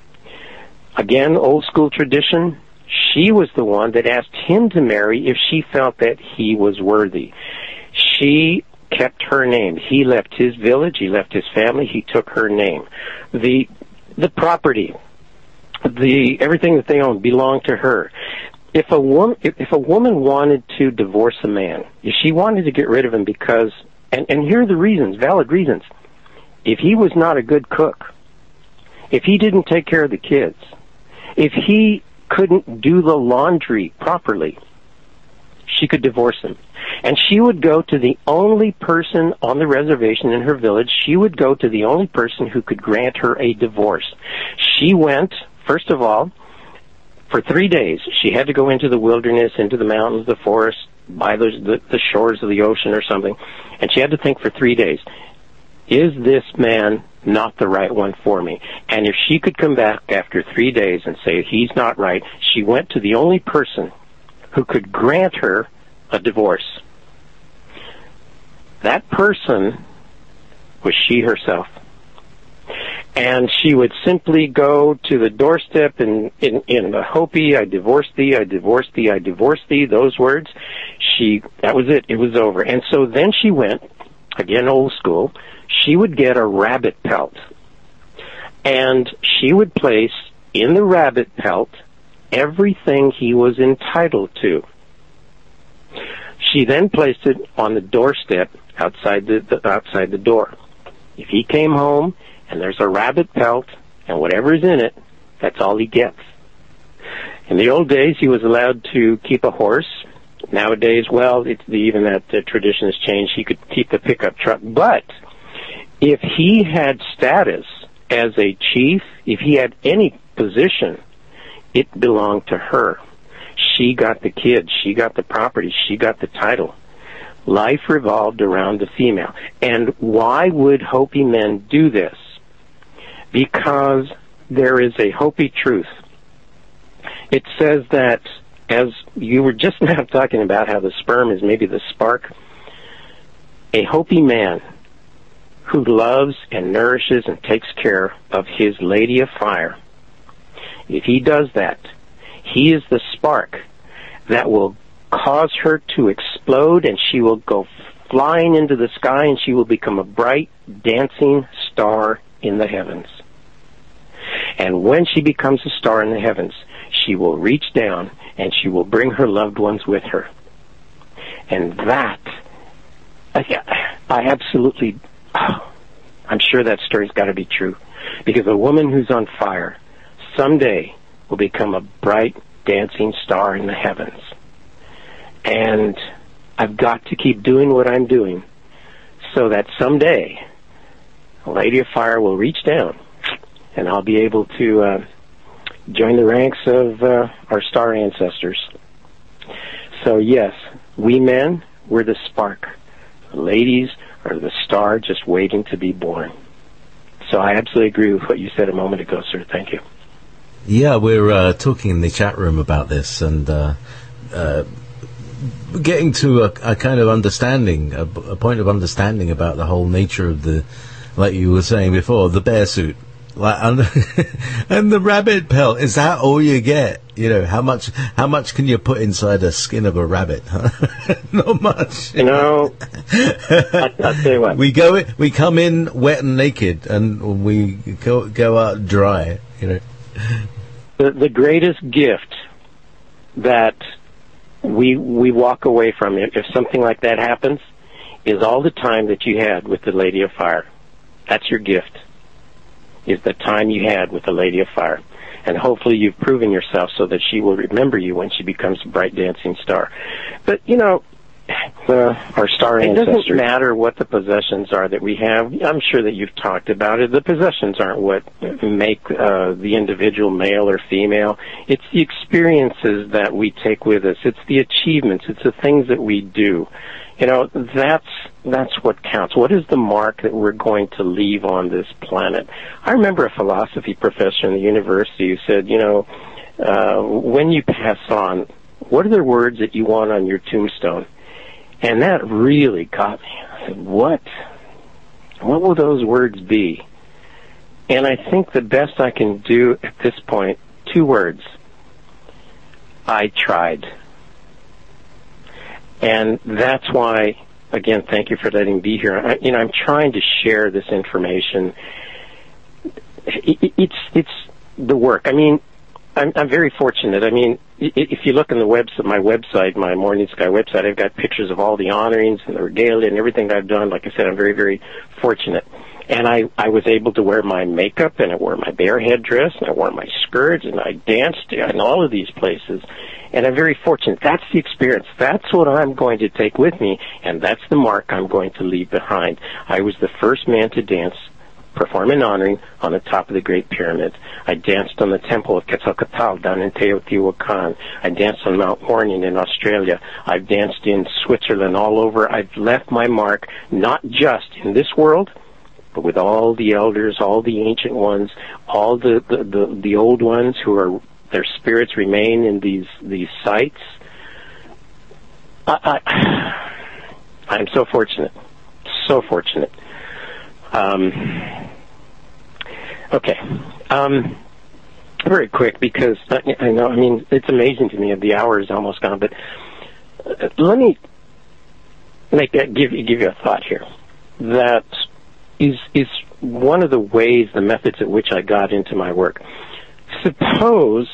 Again, old school tradition, she was the one that asked him to marry if she felt that he was worthy. She kept her name. He left his village, he left his family, he took her name. The property, everything that they owned belonged to her. If a woman wanted to divorce a man, if she wanted to get rid of him because, and here are the reasons, valid reasons. If he was not a good cook, if he didn't take care of the kids, if he couldn't do the laundry properly, she could divorce him. And she would go to the only person on the reservation in her village. She would go to the only person who could grant her a divorce. She went, first of all, for 3 days. She had to go into the wilderness, into the mountains, the forest, by the shores of the ocean or something. And she had to think for 3 days, is this man not the right one for me? And if she could come back after 3 days and say he's not right, she went to the only person who could grant her a divorce. That person was she herself. And she would simply go to the doorstep in the Hopi, "I divorce thee, I divorce thee, I divorce thee," those words. That was it. It was over. And so then she went, again old school, she would get a rabbit pelt. And she would place in the rabbit pelt everything he was entitled to. She then placed it on the doorstep outside the door. If he came home and there's a rabbit pelt and whatever is in it, that's all he gets. In the old days, he was allowed to keep a horse. Nowadays, even that tradition has changed. He could keep the pickup truck. But if he had status as a chief, if he had any position, it belonged to her. She got the kids, she got the property, she got the title. Life revolved around the female. And why would Hopi men do this? Because there is a Hopi truth. It says that, as you were just now talking about how the sperm is maybe the spark, a Hopi man who loves and nourishes and takes care of his lady of fire, if he does that, he is the spark that will cause her to explode, and she will go flying into the sky, and she will become a bright, dancing star in the heavens. And when she becomes a star in the heavens, she will reach down, and she will bring her loved ones with her. And that, I'm sure that story's got to be true. Because a woman who's on fire someday will become a bright, dancing star in the heavens. And I've got to keep doing what I'm doing so that someday a Lady of Fire will reach down and I'll be able to join the ranks of our star ancestors. So yes, we men, we're the spark. The ladies are the star just waiting to be born. So I absolutely agree with what you said a moment ago, sir. Thank you. Yeah, we're talking in the chat room about this and getting to a kind of understanding, a point of understanding about the whole nature of the, like you were saying before, the bear suit. Like, and the rabbit pelt, is that all you get? You know, how much can you put inside a skin of a rabbit? Not much. You know, I'll tell you what. We come in wet and naked, and we go out dry. You know, the greatest gift that we walk away from it, if something like that happens, is all the time that you had with the Lady of Fire. That's your gift. Is the time you had with the Lady of Fire. And hopefully you've proven yourself so that she will remember you when she becomes a bright dancing star. But, you know, our star ancestors. It doesn't matter what the possessions are that we have. I'm sure that you've talked about it. The possessions aren't what make the individual male or female. It's the experiences that we take with us. It's the achievements. It's the things that we do. You know, that's what counts. What is the mark that we're going to leave on this planet? I remember a philosophy professor in the university who said, you know, when you pass on, what are the words that you want on your tombstone? And that really got me. I said, what will those words be? And I think the best I can do at this point, 2 words. I tried. And that's why, again, thank you for letting me be here. I'm trying to share this information. It's the work. I mean, I'm very fortunate. I mean, if you look on my website, my Morning Sky website, I've got pictures of all the honorings and the regalia and everything I've done. Like I said, I'm very, very fortunate. And I was able to wear my makeup, and I wore my bear headdress, and I wore my skirt, and I danced in all of these places. And I'm very fortunate. That's the experience. That's what I'm going to take with me, and that's the mark I'm going to leave behind. I was the first man to perform an honoring on the top of the Great Pyramid. I danced on the Temple of Quetzalcoatl down in Teotihuacan. I danced on Mount Warning in Australia. I've danced in Switzerland, all over. I've left my mark, not just in this world, but with all the elders, all the ancient ones, all the old ones who are, their spirits remain in these sites. I'm so fortunate. So fortunate. Okay. Very quick, because I know, I mean, it's amazing to me. The hour is almost gone, but let me give you a thought here. That is one of the ways, the methods at which I got into my work. Suppose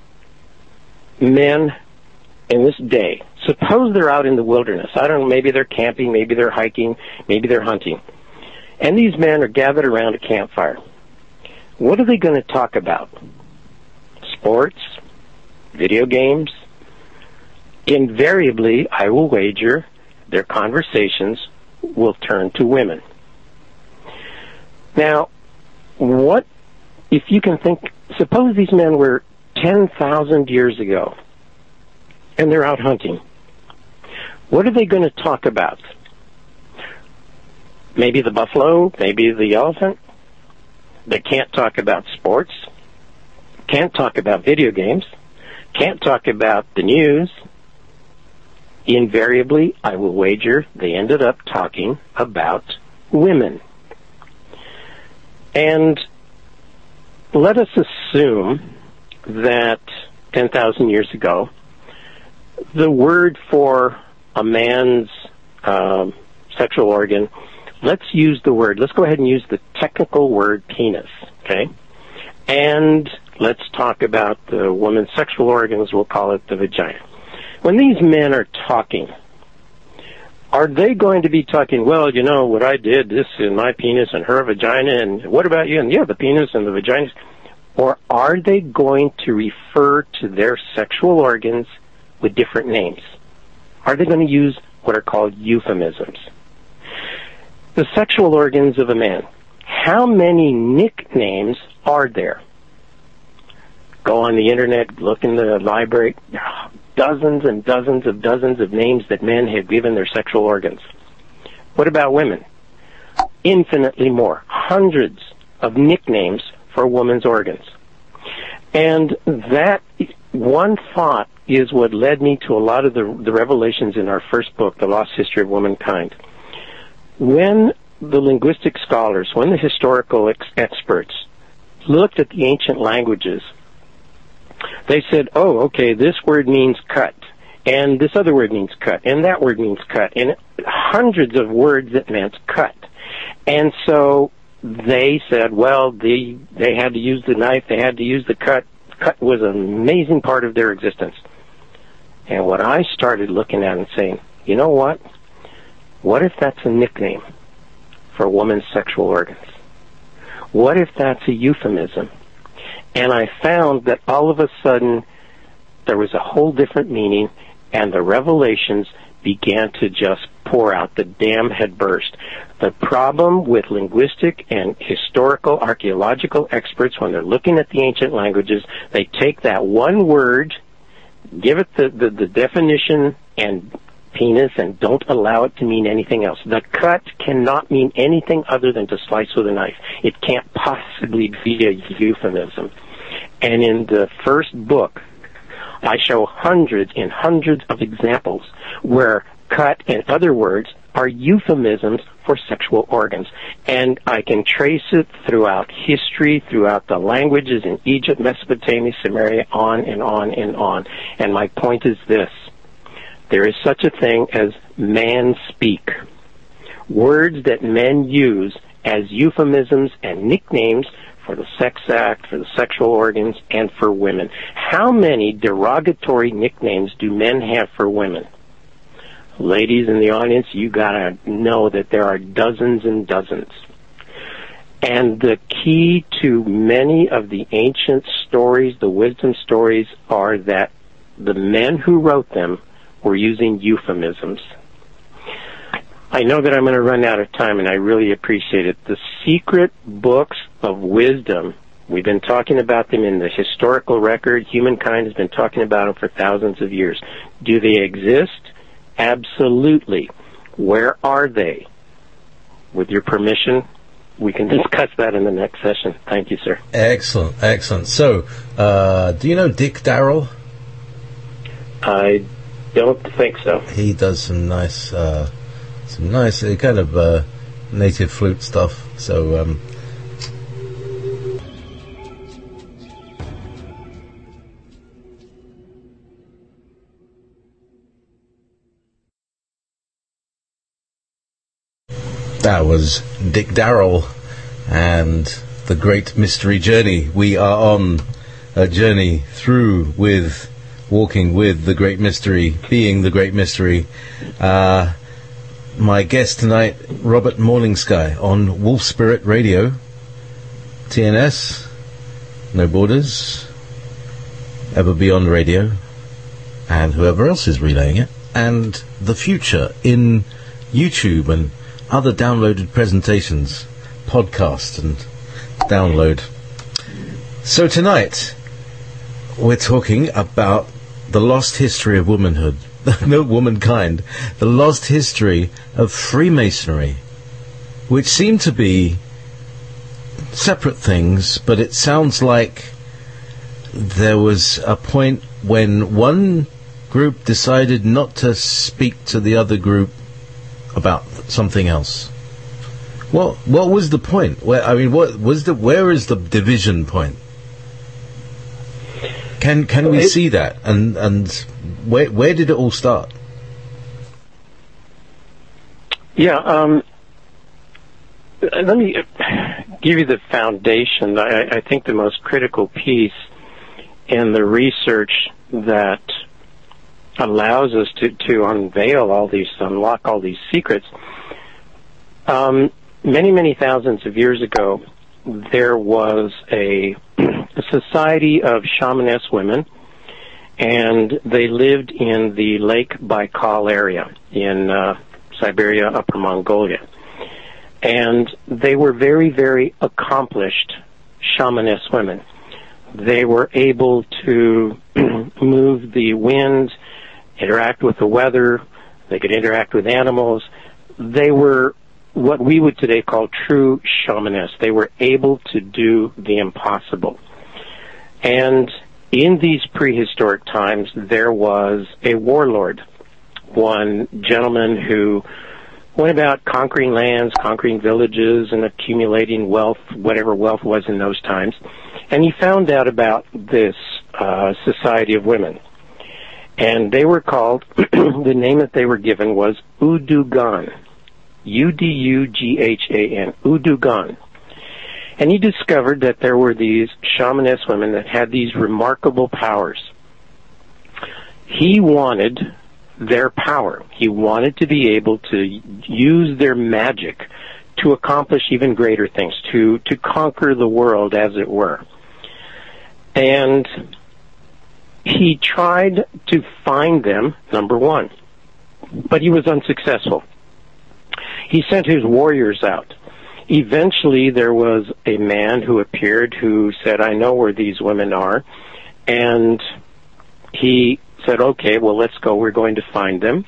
men in this day, suppose they're out in the wilderness. I don't know, maybe they're camping, maybe they're hiking, maybe they're hunting. And these men are gathered around a campfire. What are they going to talk about? Sports? Video games? Invariably, I will wager, their conversations will turn to women. Now, what if you can think, suppose these men were 10,000 years ago, and they're out hunting. What are they going to talk about? Maybe the buffalo, maybe the elephant. They can't talk about sports, can't talk about video games, can't talk about the news. Invariably, I will wager, they ended up talking about women. And let us assume that 10,000 years ago, the word for a man's sexual organ, let's go ahead and use the technical word penis, okay? And let's talk about the woman's sexual organs, we'll call it the vagina. When these men are talking, are they going to be talking, well, you know, what I did, this in my penis and her vagina, and what about you? And yeah, the penis and the vagina. Or are they going to refer to their sexual organs with different names? Are they going to use what are called euphemisms? The sexual organs of a man. How many nicknames are there? Go on the internet, look in the library. Dozens and dozens of names that men have given their sexual organs. What about women? Infinitely more. Hundreds of nicknames for a woman's organs. And that one thought is what led me to a lot of the revelations in our first book, The Lost History of Womankind. When the linguistic scholars, when the historical experts looked at the ancient languages, they said, oh, okay, this word means cut, and this other word means cut, and that word means cut, and hundreds of words that meant cut. And so they said, well, they had to use the knife, they had to use the cut. Cut was an amazing part of their existence. And what I started looking at and saying, you know what? What if that's a nickname for a woman's sexual organs? What if that's a euphemism? And I found that all of a sudden there was a whole different meaning, and the revelations began to just pour out. The dam had burst. The problem with linguistic and historical archaeological experts, when they're looking at the ancient languages, they take that one word, give it the definition and penis, and don't allow it to mean anything else. The cut cannot mean anything other than to slice with a knife. It can't possibly be a euphemism. And in the first book, I show hundreds and hundreds of examples where cut and other words are euphemisms for sexual organs. And I can trace it throughout history, throughout the languages in Egypt, Mesopotamia, Samaria, on and on and on. And my point is this. There is such a thing as man speak. Words that men use as euphemisms and nicknames for the sex act, for the sexual organs, and for women. How many derogatory nicknames do men have for women? Ladies in the audience, you gotta know that there are dozens and dozens. And the key to many of the ancient stories, the wisdom stories, are that the men who wrote them were using euphemisms. I know that I'm going to run out of time, and I really appreciate it. The secret books of wisdom, we've been talking about them in the historical record. Humankind has been talking about them for thousands of years. Do they exist? Absolutely. Where are they? With your permission, we can discuss that in the next session. Thank you, sir. Excellent, excellent. So, do you know Dick Darrell? I don't think so. He does some nice kind of native flute stuff. So, that was Dick Darrell and the Great Mystery Journey. We are on a journey through with walking with the Great Mystery, being the Great Mystery. My guest tonight, Robert Morningsky on Wolf Spirit Radio, TNS, No Borders, Ever Beyond Radio, and whoever else is relaying it, and the future in YouTube and other downloaded presentations, podcast and download. So tonight, we're talking about the lost history of womanhood, no, womankind, the lost history of Freemasonry, which seem to be separate things, but it sounds like there was a point when one group decided not to speak to the other group about something else. What was the point? Where is the division point? Can we see that? And where did it all start? Yeah, let me give you the foundation. I think the most critical piece in the research that allows us to unveil all these, unlock all these secrets. Many thousands of years ago, there was a society of shamaness women, and they lived in the Lake Baikal area in Siberia, Upper Mongolia. And they were very, very accomplished shamaness women. They were able to move the wind, interact with the weather, they could interact with animals. They were what we would today call true shamanists. They were able to do the impossible. And in these prehistoric times, there was a warlord, one gentleman who went about conquering lands, conquering villages, and accumulating wealth, whatever wealth was in those times. And he found out about this society of women. And they were called, the name that they were given was Udugan, Udughan, Udugan. And he discovered that there were these shamaness women that had these remarkable powers. He wanted their power. He wanted to be able to use their magic to accomplish even greater things, to conquer the world, as it were. And he tried to find them, number one, but he was unsuccessful. He sent his warriors out. Eventually, there was a man who appeared who said, I know where these women are. And he said, okay, well, let's go. We're going to find them.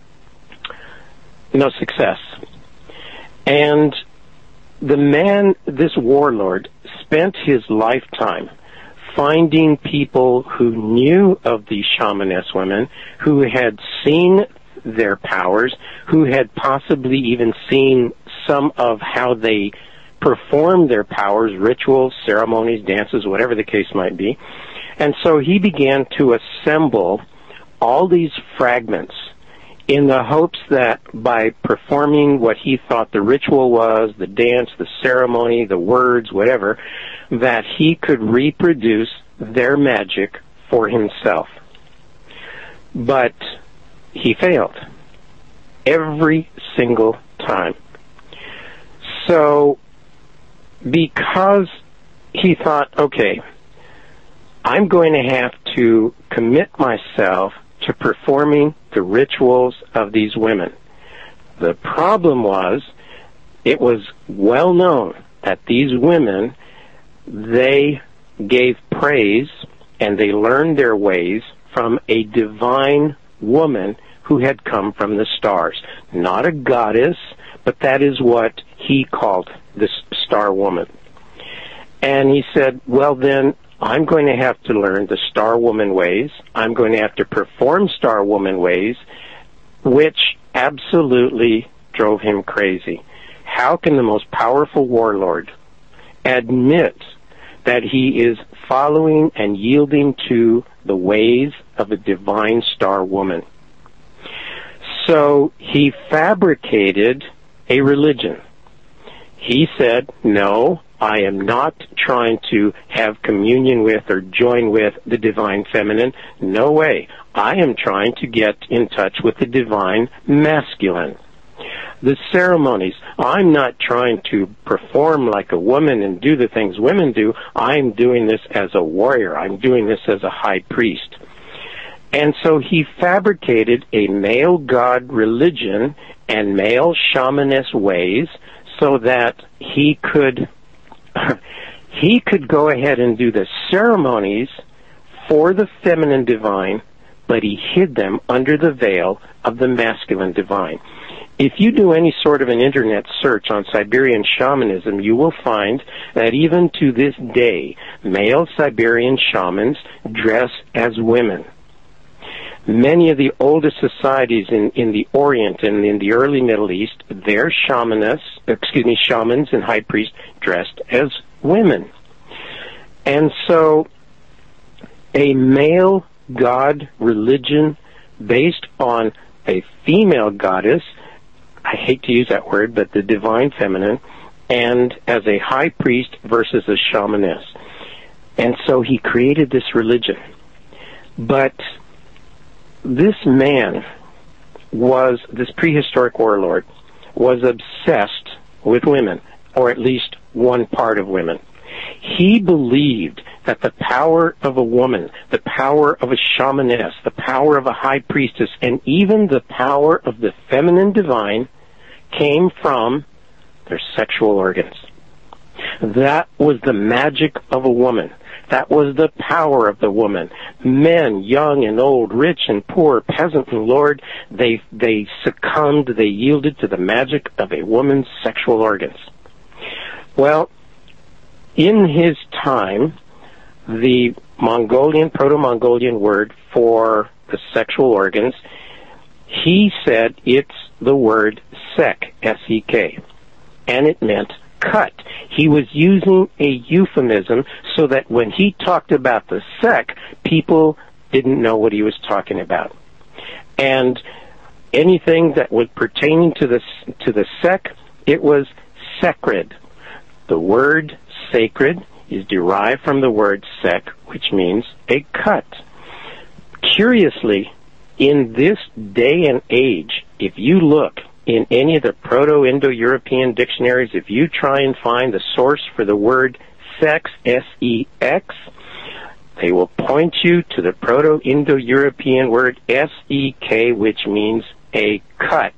No success. And the man, this warlord, spent his lifetime finding people who knew of these shamaness women, who had seen their powers, who had possibly even seen some of how they performed their powers, rituals, ceremonies, dances, whatever the case might be. And so he began to assemble all these fragments in the hopes that by performing what he thought the ritual was, the dance, the ceremony, the words, whatever, that he could reproduce their magic for himself. But he failed every single time. So because he thought, okay, I'm going to have to commit myself to performing the rituals of these women. The problem was, it was well known that these women, they gave praise and they learned their ways from a divine woman who had come from the stars. Not a goddess, but that is what he called this star woman. And he said, well then, I'm going to have to learn the star woman ways. I'm going to have to perform star woman ways, which absolutely drove him crazy. How can the most powerful warlord admit that he is following and yielding to the ways of a divine star woman? So he fabricated a religion. He said, no, I am not trying to have communion with or join with the divine feminine. No way. I am trying to get in touch with the divine masculine. The ceremonies, I'm not trying to perform like a woman and do the things women do. I'm doing this as a warrior. I'm doing this as a high priest. And so he fabricated a male god religion and male shamaness ways so that he could go ahead and do the ceremonies for the feminine divine, but he hid them under the veil of the masculine divine. If you do any sort of an internet search on Siberian shamanism, you will find that even to this day, male Siberian shamans dress as women. Many of the oldest societies in the Orient and in the early Middle East, their shamans and high priests dressed as women. And so a male god religion based on a female goddess, I hate to use that word, but the divine feminine, and as a high priest versus a shamaness. And so he created this religion. But this man this prehistoric warlord, was obsessed with women, or at least one part of women. He believed that the power of a woman, the power of a shamaness, the power of a high priestess, and even the power of the feminine divine came from their sexual organs. That was the magic of a woman. That was the power of the woman. Men, young and old, rich and poor, peasant and lord, they succumbed, they yielded to the magic of a woman's sexual organs. Well, in his time, the Proto-Mongolian word for the sexual organs, he said it's the word sek, S-E-K, and it meant cut. He was using a euphemism so that when he talked about the sek, people didn't know what he was talking about. And anything that was pertaining to the sek, it was sacred. The word sacred is derived from the word sek, which means a cut. Curiously, in this day and age, if you look in any of the Proto-Indo-European dictionaries, if you try and find the source for the word sex, S-E-X, they will point you to the Proto-Indo-European word S-E-K, which means a cut.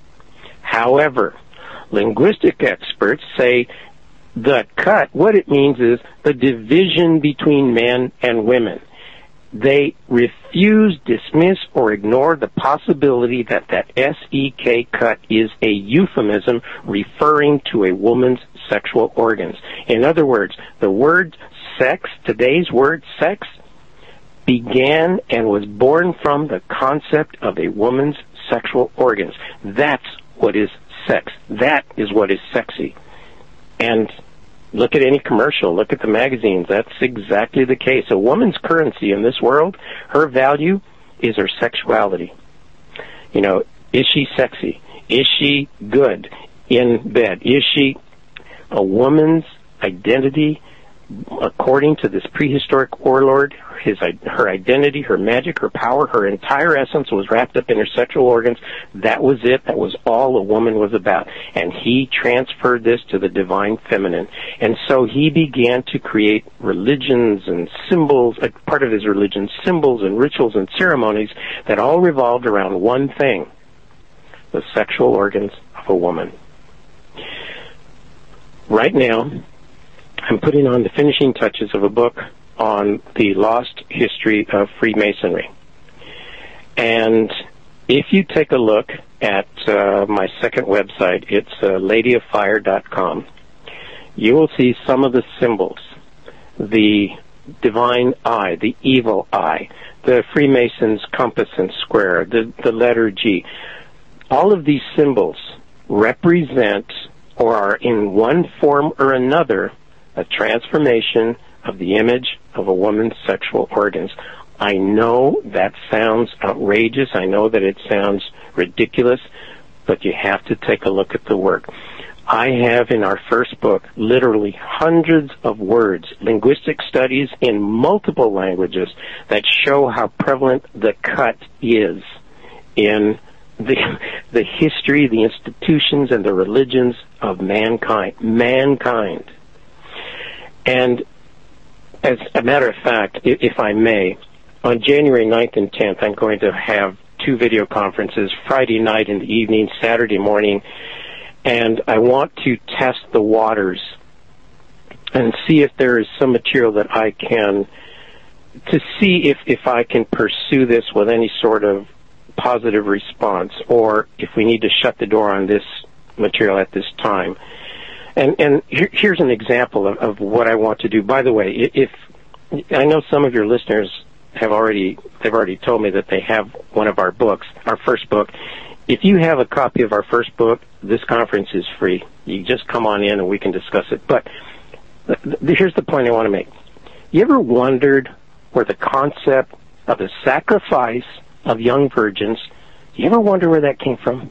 However, linguistic experts say the cut, what it means is the division between men and women. They refuse, dismiss, or ignore the possibility that that S-E-K cut is a euphemism referring to a woman's sexual organs. In other words, the word sex, today's word sex, began and was born from the concept of a woman's sexual organs. That's what is sex. That is what is sexy. And look at any commercial, look at the magazines, that's exactly the case. A woman's currency in this world, her value is her sexuality. You know, is she sexy? Is she good in bed? Is she a woman's identity? According to this prehistoric warlord, her identity, her magic, her power, her entire essence was wrapped up in her sexual organs. That was it. That was all a woman was about. And he transferred this to the divine feminine. And so he began to create religions and symbols, part of his religion, symbols and rituals and ceremonies that all revolved around one thing, the sexual organs of a woman. Right now, I'm putting on the finishing touches of a book on the lost history of Freemasonry. And if you take a look at my second website, it's ladyoffire.com, you will see some of the symbols. The divine eye, the evil eye, the Freemasons' compass and square, the letter G. All of these symbols represent or are in one form or another a transformation of the image of a woman's sexual organs. I know that sounds outrageous. I know that it sounds ridiculous, but you have to take a look at the work. I have in our first book literally hundreds of words, linguistic studies in multiple languages that show how prevalent the cut is in the history, the institutions, and the religions of mankind. Mankind. And as a matter of fact, if I may, on January 9th and 10th, I'm going to have 2 video conferences, Friday night in the evening, Saturday morning, and I want to test the waters and see if there is some material that I can, to see if I can pursue this with any sort of positive response, or if we need to shut the door on this material at this time. And here's an example of what I want to do. By the way, if I know some of your listeners they've already told me that they have one of our books, our first book. If you have a copy of our first book, this conference is free. You just come on in and we can discuss it. But here's the point I want to make. You ever wondered where the concept of the sacrifice of young virgins, you ever wonder where that came from?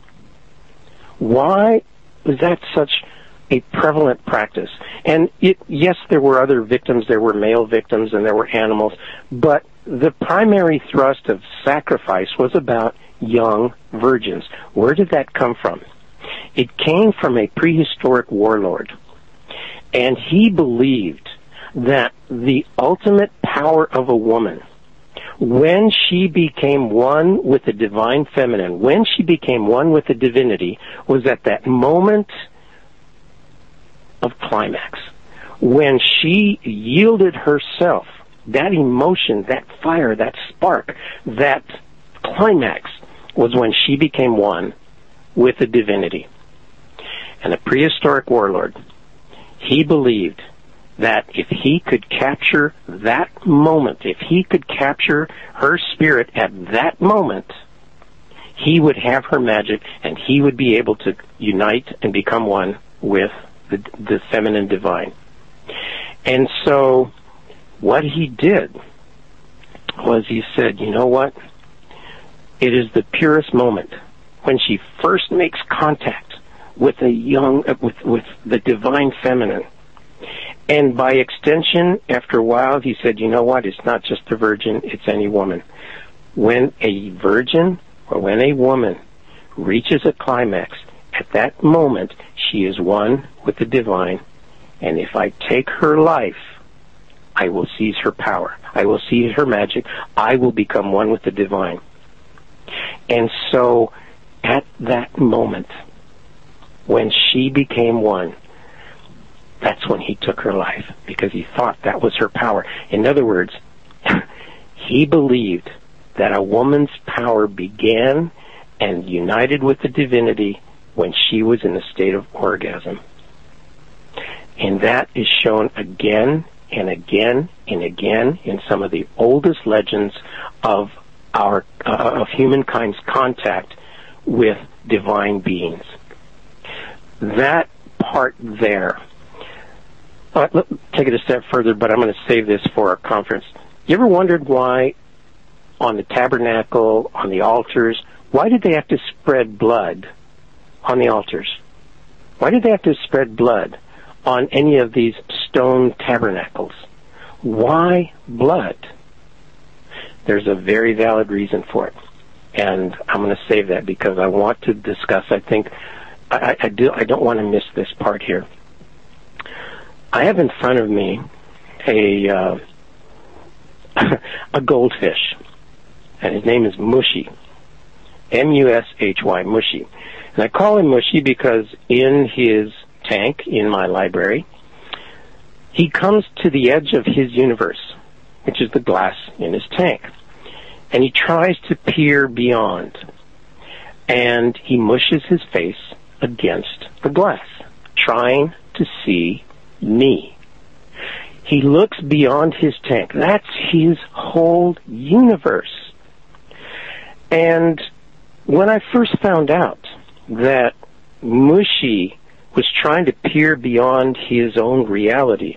Why was that such a prevalent practice? And yes, there were other victims, there were male victims, and there were animals, but the primary thrust of sacrifice was about young virgins. Where did that come from? It came from a prehistoric warlord, and he believed that the ultimate power of a woman, when she became one with the divine feminine, when she became one with the divinity, was at that moment of climax. When she yielded herself, that emotion, that fire, that spark, that climax was when she became one with the divinity. And a prehistoric warlord, he believed that if he could capture that moment, if he could capture her spirit at that moment, he would have her magic and he would be able to unite and become one with the feminine divine. And so what he did was he said, you know what? It is the purest moment when she first makes contact with with the divine feminine. And by extension, after a while, he said, you know what? It's not just a virgin, it's any woman. When a virgin or when a woman reaches a climax, at that moment, she is one with the divine. And if I take her life, I will seize her power. I will seize her magic. I will become one with the divine. And so, at that moment, when she became one, that's when he took her life, because he thought that was her power. In other words, he believed that a woman's power began and united with the divinity when she was in a state of orgasm. And that is shown again and again and again in some of the oldest legends of humankind's contact with divine beings. That part there. Let's take it a step further, but I'm going to save this for our conference. You ever wondered why on the tabernacle, on the altars, why did they have to spread blood on the altars? Why did they have to spread blood on any of these stone tabernacles? Why blood? There's a very valid reason for it. And I'm going to save that because I want to discuss, I don't want to miss this part here. I have in front of me a goldfish, and his name is Mushy, M-U-S-H-Y, Mushy. And I call him Mushy because in his tank in my library, he comes to the edge of his universe, which is the glass in his tank, and he tries to peer beyond, and he mushes his face against the glass, trying to see me. He looks beyond his tank. That's his whole universe. And when I first found out that Mushy was trying to peer beyond his own reality,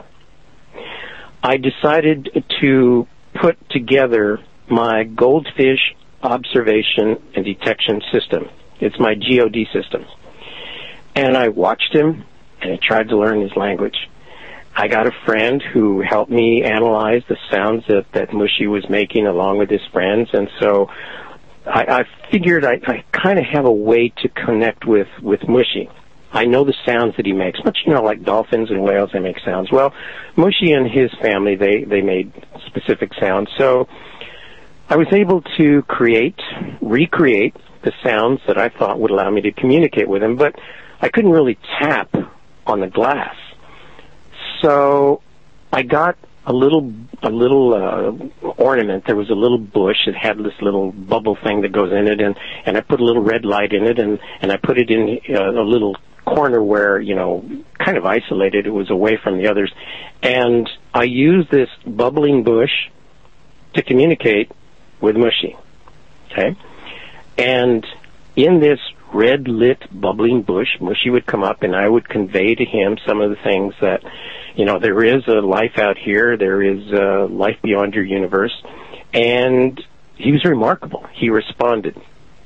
I decided to put together my goldfish observation and detection system. It's my GOD system. And I watched him, and I tried to learn his language. I got a friend who helped me analyze the sounds that Mushy was making along with his friends, and so I figured I kind of have a way to connect with Mushy. I know the sounds that he makes, much like dolphins and whales, they make sounds. Well, Mushy and his family, they made specific sounds. So I was able to recreate the sounds that I thought would allow me to communicate with him, but I couldn't really tap on the glass. So I got a little ornament. There was a little bush. It had this little bubble thing that goes in it, and I put a little red light in it, and I put it in a little corner where, kind of isolated. It was away from the others. And I used this bubbling bush to communicate with Mushy. Okay? And in this red-lit bubbling bush, Mushy would come up, and I would convey to him some of the things that, there is a life out here, there is life beyond your universe, and he was remarkable. He responded.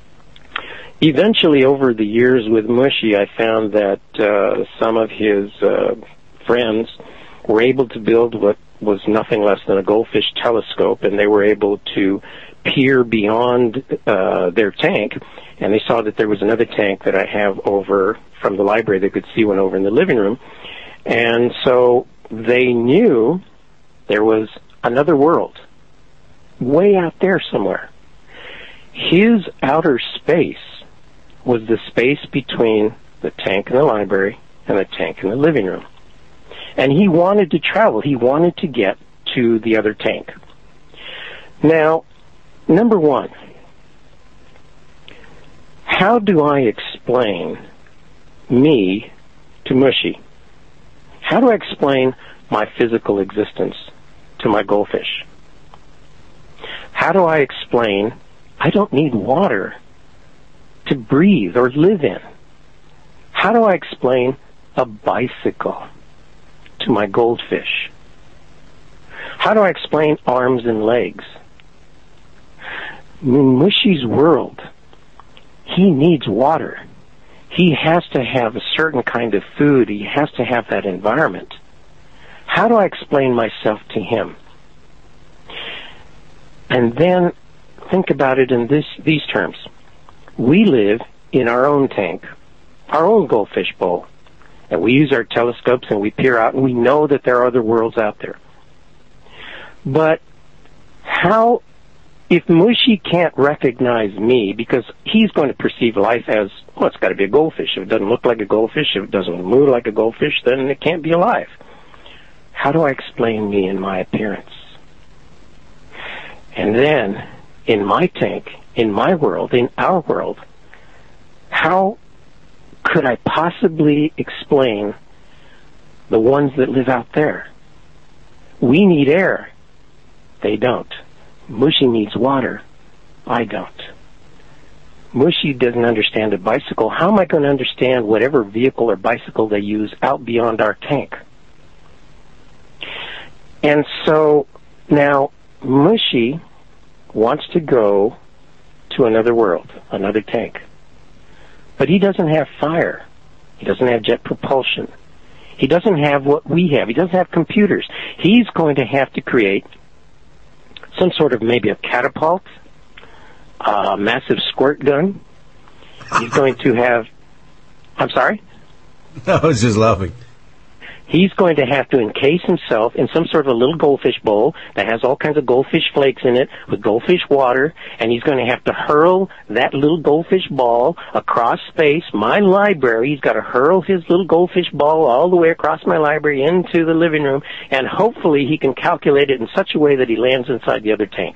Eventually, over the years with Mushy, I found that some of his friends were able to build what was nothing less than a goldfish telescope, and they were able to peer beyond their tank, and they saw that there was another tank that I have over from the library. They could see one over in the living room. And so they knew there was another world, way out there somewhere. His outer space was the space between the tank in the library and the tank in the living room. And he wanted to travel. He wanted to get to the other tank. Now, number one, how do I explain me to Mushy? How do I explain my physical existence to my goldfish? How do I explain I don't need water to breathe or live in? How do I explain a bicycle to my goldfish? How do I explain arms and legs? In Mushy's world, he needs water. He has to have a certain kind of food. He has to have that environment. How do I explain myself to him? And then think about it in these terms. We live in our own tank, our own goldfish bowl, and we use our telescopes and we peer out and we know that there are other worlds out there. But how, if Mushy can't recognize me, because he's going to perceive life as, well, it's got to be a goldfish. If it doesn't look like a goldfish, if it doesn't move like a goldfish, then it can't be alive. How do I explain me in my appearance? And then, in my tank, in my world, in our world, how could I possibly explain the ones that live out there? We need air. They don't. Mushy needs water. I don't. Mushy doesn't understand a bicycle. How am I going to understand whatever vehicle or bicycle they use out beyond our tank? And so now Mushy wants to go to another world, another tank. But he doesn't have fire. He doesn't have jet propulsion. He doesn't have what we have. He doesn't have computers. He's going to have to create some sort of maybe a catapult, a massive squirt gun. He's going to have... I'm sorry? I was just laughing. He's going to have to encase himself in some sort of a little goldfish bowl that has all kinds of goldfish flakes in it with goldfish water, and he's going to have to hurl that little goldfish ball across space, my library. He's got to hurl his little goldfish ball all the way across my library into the living room, and hopefully he can calculate it in such a way that he lands inside the other tank.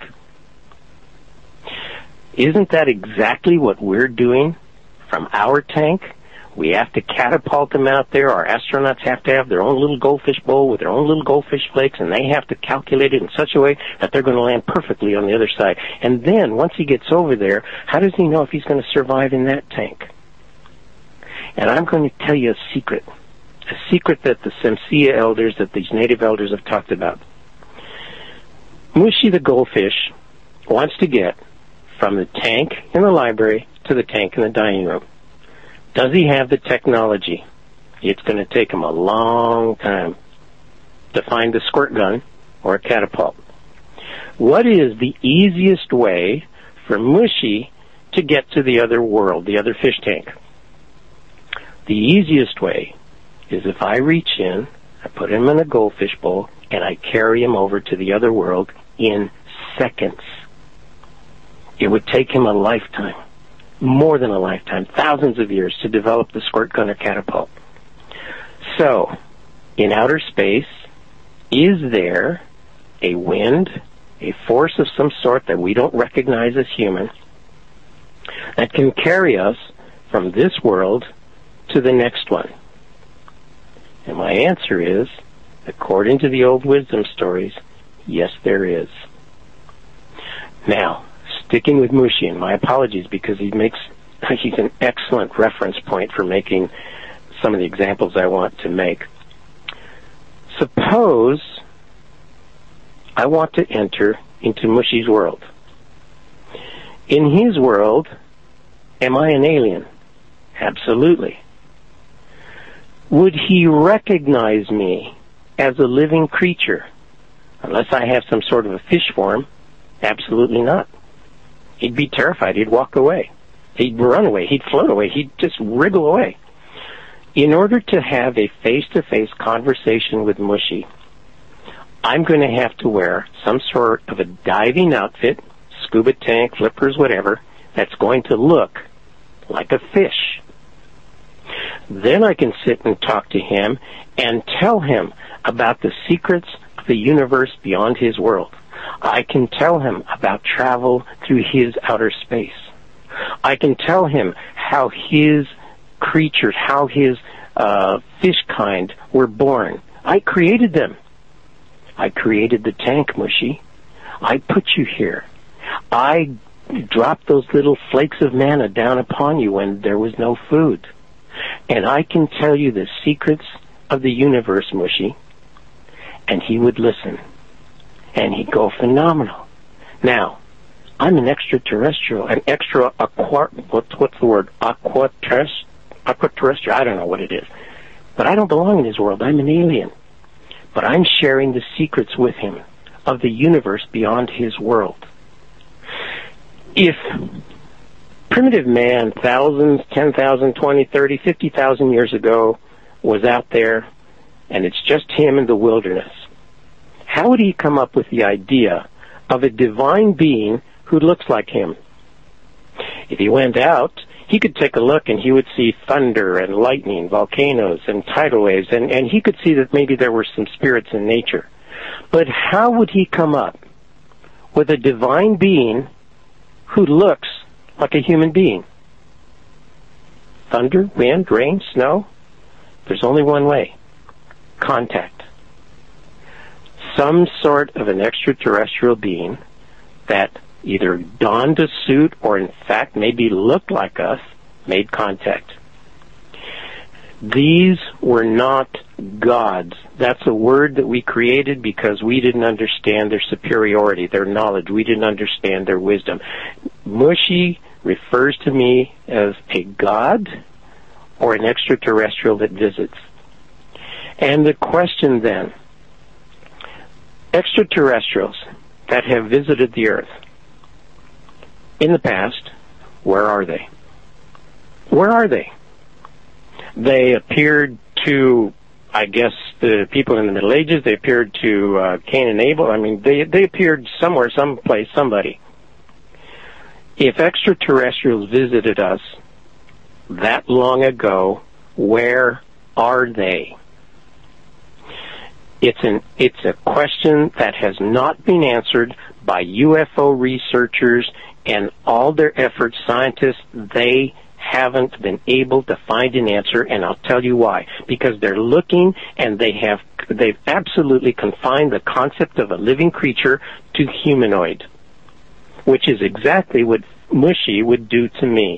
Isn't that exactly what we're doing from our tank? We have to catapult them out there. Our astronauts have to have their own little goldfish bowl with their own little goldfish flakes, and they have to calculate it in such a way that they're going to land perfectly on the other side. And then, once he gets over there, how does he know if he's going to survive in that tank? And I'm going to tell you a secret that the Semsia elders, that these native elders have talked about. Mushy the goldfish wants to get from the tank in the library to the tank in the dining room. Does he have the technology? It's going to take him a long time to find the squirt gun or a catapult. What is the easiest way for Mushy to get to the other world, the other fish tank? The easiest way is if I reach in, I put him in a goldfish bowl, and I carry him over to the other world in seconds. It would take him a lifetime. More than a lifetime, thousands of years to develop the squirt gun or catapult. So, in outer space, is there a wind, a force of some sort that we don't recognize as human, that can carry us from this world to the next one? And my answer is, according to the old wisdom stories, yes, there is. Now, sticking with Mushy, and my apologies because he's an excellent reference point for making some of the examples I want to make. Suppose I want to enter into Mushy's world. In his world, am I an alien? Absolutely. Would he recognize me as a living creature? Unless I have some sort of a fish form, absolutely not. He'd be terrified. He'd walk away. He'd run away. He'd float away. He'd just wriggle away. In order to have a face-to-face conversation with Mushy, I'm going to have to wear some sort of a diving outfit, scuba tank, flippers, whatever, that's going to look like a fish. Then I can sit and talk to him and tell him about the secrets of the universe beyond his world. I can tell him about travel through his outer space. I can tell him how his creatures, how his fish kind were born. I created them. I created the tank, Mushy. I put you here. I dropped those little flakes of manna down upon you when there was no food. And I can tell you the secrets of the universe, Mushy. And he would listen. And he'd go, phenomenal. Now, I'm an extraterrestrial, an what's the word? Aquaterrestrial? I don't know what it is. But I don't belong in his world. I'm an alien. But I'm sharing the secrets with him of the universe beyond his world. If primitive man, thousands, 10,000, 20, 30, 50,000 years ago, was out there, and it's just him in the wilderness, how would he come up with the idea of a divine being who looks like him? If he went out, he could take a look and he would see thunder and lightning, volcanoes and tidal waves, and he could see that maybe there were some spirits in nature. But how would he come up with a divine being who looks like a human being? Thunder, wind, rain, snow? There's only one way. Contact. Some sort of an extraterrestrial being that either donned a suit or in fact maybe looked like us, made contact. These were not gods. That's a word that we created because we didn't understand their superiority, their knowledge. We didn't understand their wisdom. Mushy refers to me as a god or an extraterrestrial that visits. And the question then, extraterrestrials that have visited the earth, in the past, where are they? Where are they? They appeared to, I guess, the people in the Middle Ages. They appeared to Cain and Abel. I mean, they appeared somewhere, someplace, somebody. If extraterrestrials visited us that long ago, where are they? It's a question that has not been answered by UFO researchers and all their efforts, scientists. They haven't been able to find an answer, and I'll tell you why. Because they're looking, and they've absolutely confined the concept of a living creature to humanoid, which is exactly what Mushy would do to me.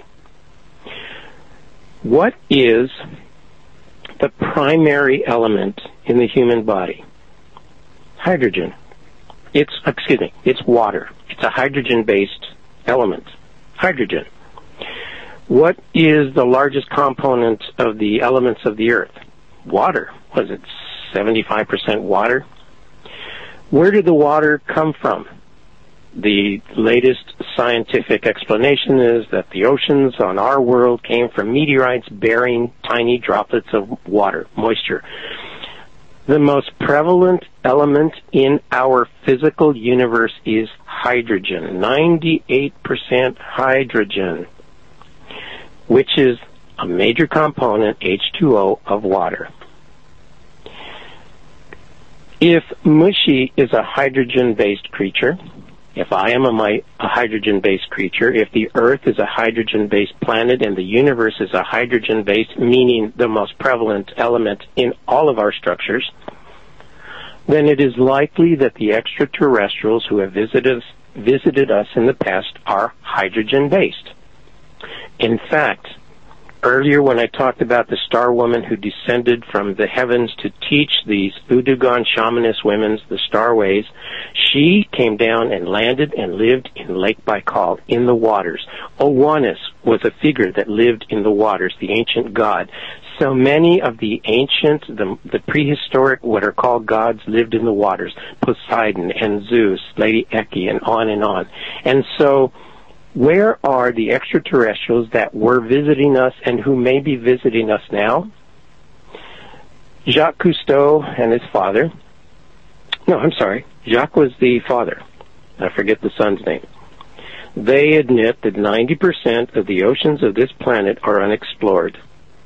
What is the primary element in the human body? Hydrogen. It's water. It's a hydrogen-based element. Hydrogen. What is the largest component of the elements of the earth? Water. Was it 75% water? Where did the water come from? The latest scientific explanation is that the oceans on our world came from meteorites bearing tiny droplets of water, moisture. The most prevalent element in our physical universe is hydrogen, 98% hydrogen, which is a major component, H2O, of water. If Mushy is a hydrogen-based creature, if I am a hydrogen-based creature, if the Earth is a hydrogen-based planet and the universe is a hydrogen-based, meaning the most prevalent element in all of our structures, then it is likely that the extraterrestrials who have visited us in the past are hydrogen-based. In fact, earlier when I talked about the star woman who descended from the heavens to teach these Udugan shamanist women the star ways, she came down and landed and lived in Lake Baikal, in the waters. Oannes was a figure that lived in the waters, the ancient god. So many of the ancient, the prehistoric, what are called gods, lived in the waters. Poseidon and Zeus, Lady Eki, and on and on. And so, where are the extraterrestrials that were visiting us and who may be visiting us now? Jacques Cousteau and his father No, I'm sorry. Jacques was the father. I forget the son's name. They admit that 90% of the oceans of this planet are unexplored.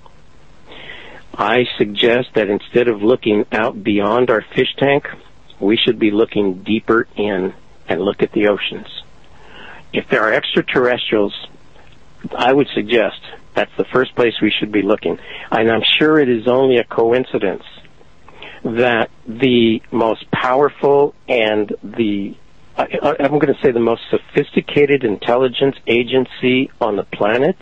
I suggest that instead of looking out beyond our fish tank, we should be looking deeper in and look at the oceans. If there are extraterrestrials, I would suggest that's the first place we should be looking. And I'm sure it is only a coincidence that the most powerful and I'm going to say the most sophisticated intelligence agency on the planet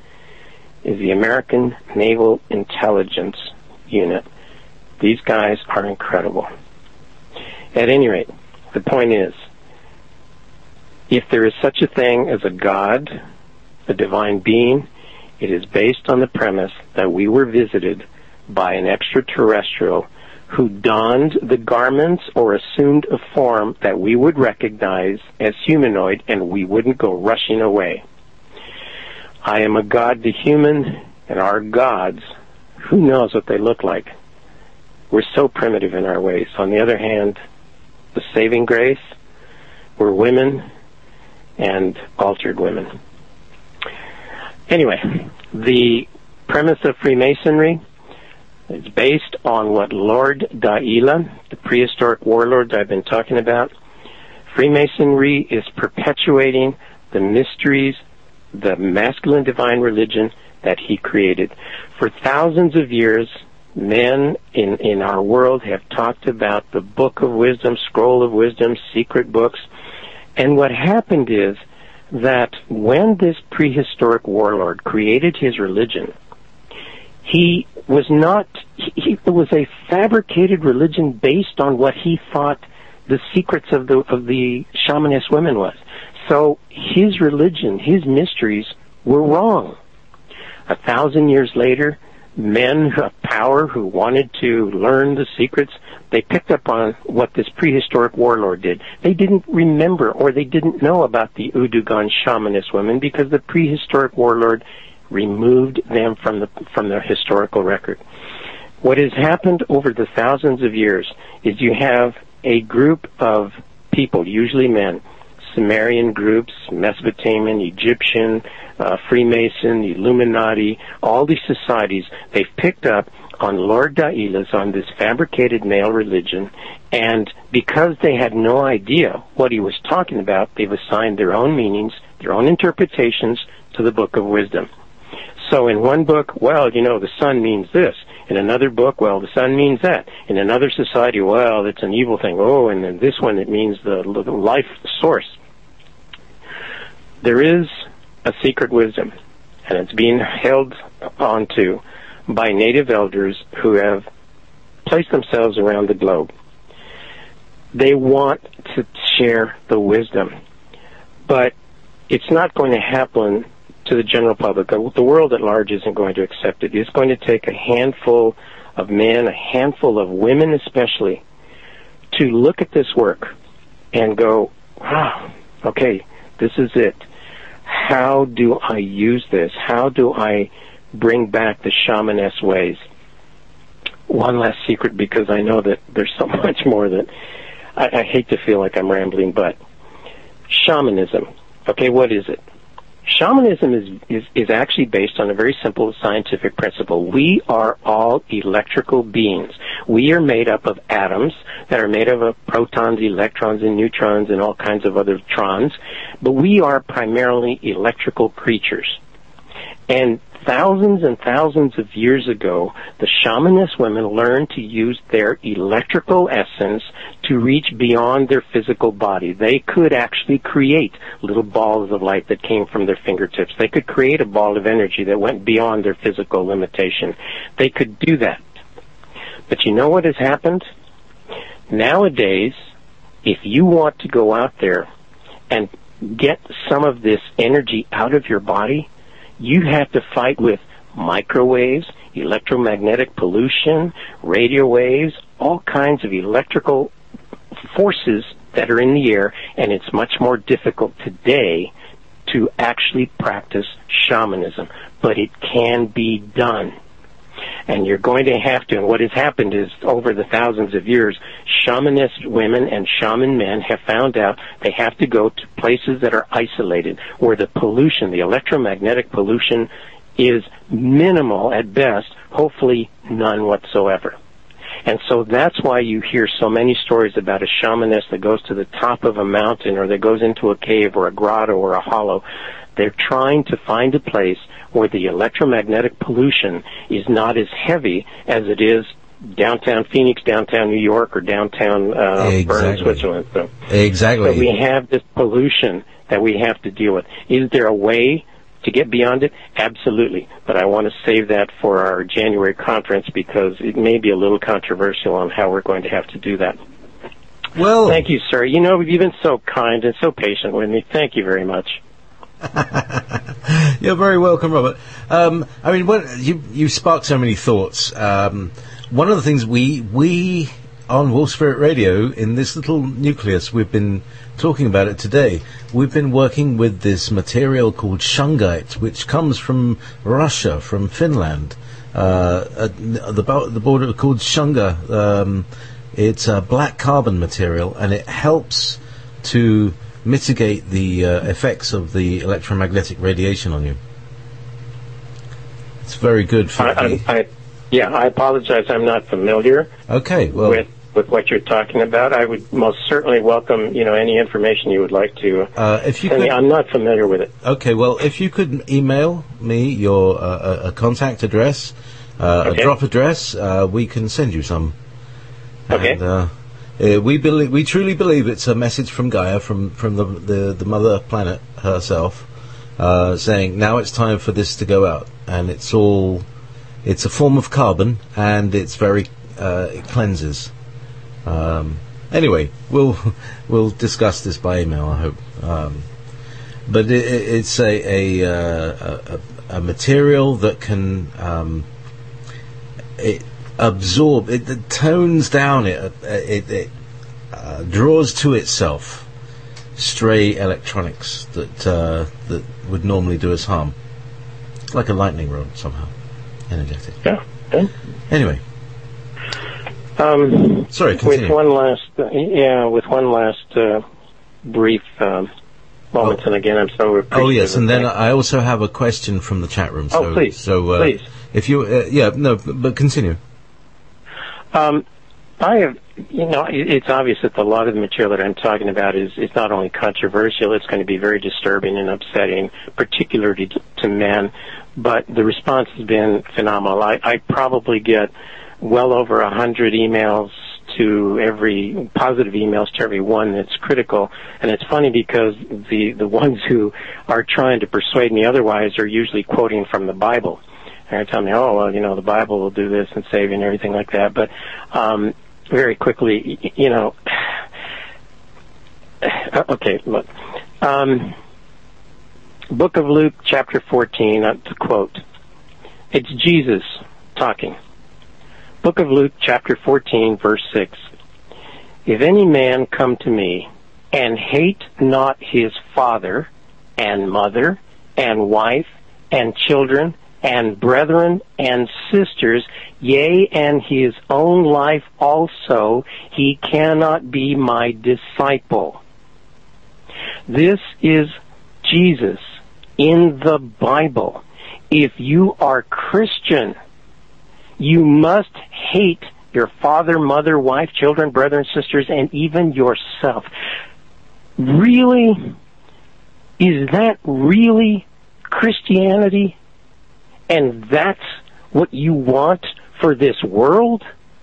is the American Naval Intelligence Unit. These guys are incredible. At any rate, the point is, if there is such a thing as a God, a divine being, it is based on the premise that we were visited by an extraterrestrial who donned the garments or assumed a form that we would recognize as humanoid, and we wouldn't go rushing away. I am a god to human, and our gods, who knows what they look like? We're so primitive in our ways. On the other hand, the saving grace, we're women and altered women. Anyway, the premise of Freemasonry is based on what Lord Daila, the prehistoric warlord I've been talking about. Freemasonry is perpetuating the mysteries, the masculine divine religion that he created. For thousands of years, men in our world have talked about the book of wisdom, scroll of wisdom, secret books. And what happened is that when this prehistoric warlord created his religion, it was a fabricated religion based on what he thought the secrets of the shamanist women was. So his religion, his mysteries were wrong. 1,000 years later, men of power who wanted to learn the secrets, they picked up on what this prehistoric warlord did. They didn't remember or they didn't know about the Udugan shamanist women because the prehistoric warlord removed them from the historical record. What has happened over the thousands of years is you have a group of people, usually men, Sumerian groups, Mesopotamian, Egyptian, Freemason, Illuminati, all these societies, they've picked up on Lord Daila's, on this fabricated male religion, and because they had no idea what he was talking about, they've assigned their own meanings, their own interpretations to the Book of Wisdom. So in one book, well, the sun means this. In another book, well, the sun means that. In another society, well, it's an evil thing. Oh, and in this one, it means the life source. There is a secret wisdom, and it's being held onto by native elders who have placed themselves around the globe. They want to share the wisdom, but it's not going to happen to the general public. The world at large isn't going to accept it. It's going to take a handful of men, a handful of women especially, to look at this work and go, wow, okay, this is it. How do I use this? How do I bring back the shamaness ways? One last secret, because I know that there's so much more that I hate to feel like I'm rambling, but shamanism. Okay, what is it? Shamanism is actually based on a very simple scientific principle. We are all electrical beings. We are made up of atoms that are made up of protons, electrons, and neutrons, and all kinds of other trons, but we are primarily electrical creatures. And thousands and thousands of years ago, the shamanist women learned to use their electrical essence to reach beyond their physical body. They could actually create little balls of light that came from their fingertips. They could create a ball of energy that went beyond their physical limitation. They could do that. But you know what has happened? Nowadays, if you want to go out there and get some of this energy out of your body, you have to fight with microwaves, electromagnetic pollution, radio waves, all kinds of electrical forces that are in the air, and it's much more difficult today to actually practice shamanism. But it can be done. And you're going to have to, and what has happened is over the thousands of years, shamanist women and shaman men have found out they have to go to places that are isolated, where the pollution, the electromagnetic pollution, is minimal at best, hopefully none whatsoever. And so that's why you hear so many stories about a shamanist that goes to the top of a mountain or that goes into a cave or a grotto or a hollow. They're trying to find a place where the electromagnetic pollution is not as heavy as it is downtown Phoenix, downtown New York, or downtown Bern, Switzerland. So, exactly. So we have this pollution that we have to deal with. Is there a way to get beyond it? Absolutely. But I want to save that for our January conference because it may be a little controversial on how we're going to have to do that. Well, thank you, sir. You know, you've been so kind and so patient with me. Thank you very much. You're very welcome, Robert. I mean, you sparked so many thoughts. One of the things we on Wolf Spirit Radio, in this little nucleus, we've been talking about it today. We've been working with this material called shungite, which comes from Russia, from Finland. At the border called shunga. It's a black carbon material, and it helps to mitigate the effects of the electromagnetic radiation on you. It's very good for I apologize. I'm not familiar. Okay, well, with what you're talking about. I would most certainly welcome, any information you would like to send me. I'm not familiar with it. Okay, well, if you could email me your a contact address, a drop address, we can send you some. Okay. And, we truly believe it's a message from Gaia, from the mother planet herself, saying now it's time for this to go out, and it's a form of carbon, and it's very it cleanses. Anyway, we'll discuss this by email, I hope. But it's a material that can it absorb, it tones down, it draws to itself stray electronics that would normally do us harm, like a lightning rod somehow, energetic. Yeah. Okay. Anyway. Sorry, continue. With one last brief moment, and again, I'm so appreciative. Oh, yes, and then I also have a question from the chat room. So, please. Please. If you, but continue. I have, it's obvious that a lot of the material that I'm talking about is not only controversial, it's going to be very disturbing and upsetting, particularly to men, but the response has been phenomenal. I probably get well over 100 emails positive emails to every one that's critical. And it's funny because the ones who are trying to persuade me otherwise are usually quoting from the Bible. And they're telling me, the Bible will do this and save you and everything like that. But very quickly, okay, look. Book of Luke, chapter 14, to quote. It's Jesus talking. Book of Luke, chapter 14, verse 6. If any man come to me and hate not his father and mother and wife and children and brethren and sisters, yea, and his own life also, he cannot be my disciple. This is Jesus in the Bible. If you are Christian, you must hate your father, mother, wife, children, brethren, sisters, and even yourself. Really? Is that really Christianity? And that's what you want for this world?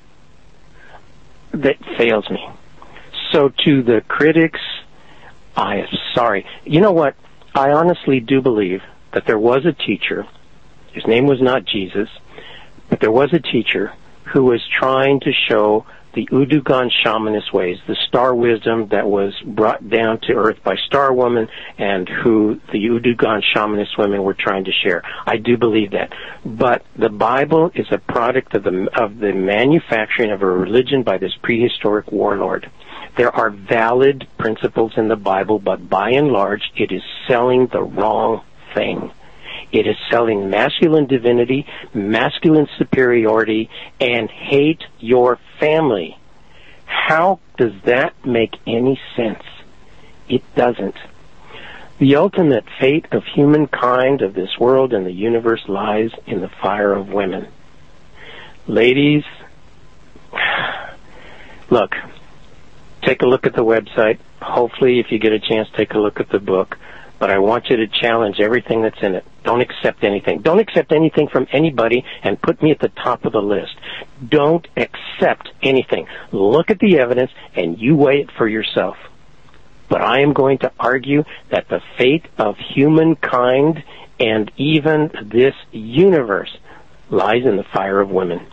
That fails me. So to the critics, I am sorry. You know what? I honestly do believe that there was a teacher. His name was not Jesus. But there was a teacher who was trying to show the Udugan shamanist ways, the star wisdom that was brought down to earth by Star Woman, and who the Udugan shamanist women were trying to share. I do believe that. But the Bible is a product of the manufacturing of a religion by this prehistoric warlord. There are valid principles in the Bible, but by and large, it is selling the wrong thing. It is selling masculine divinity, masculine superiority, and hate your family. How does that make any sense? It doesn't. The ultimate fate of humankind, of this world and the universe, lies in the fire of women. Ladies, look, take a look at the website. Hopefully, if you get a chance, take a look at the book. But I want you to challenge everything that's in it. Don't accept anything. Don't accept anything from anybody and put me at the top of the list. Don't accept anything. Look at the evidence and you weigh it for yourself. But I am going to argue that the fate of humankind and even this universe lies in the fire of women.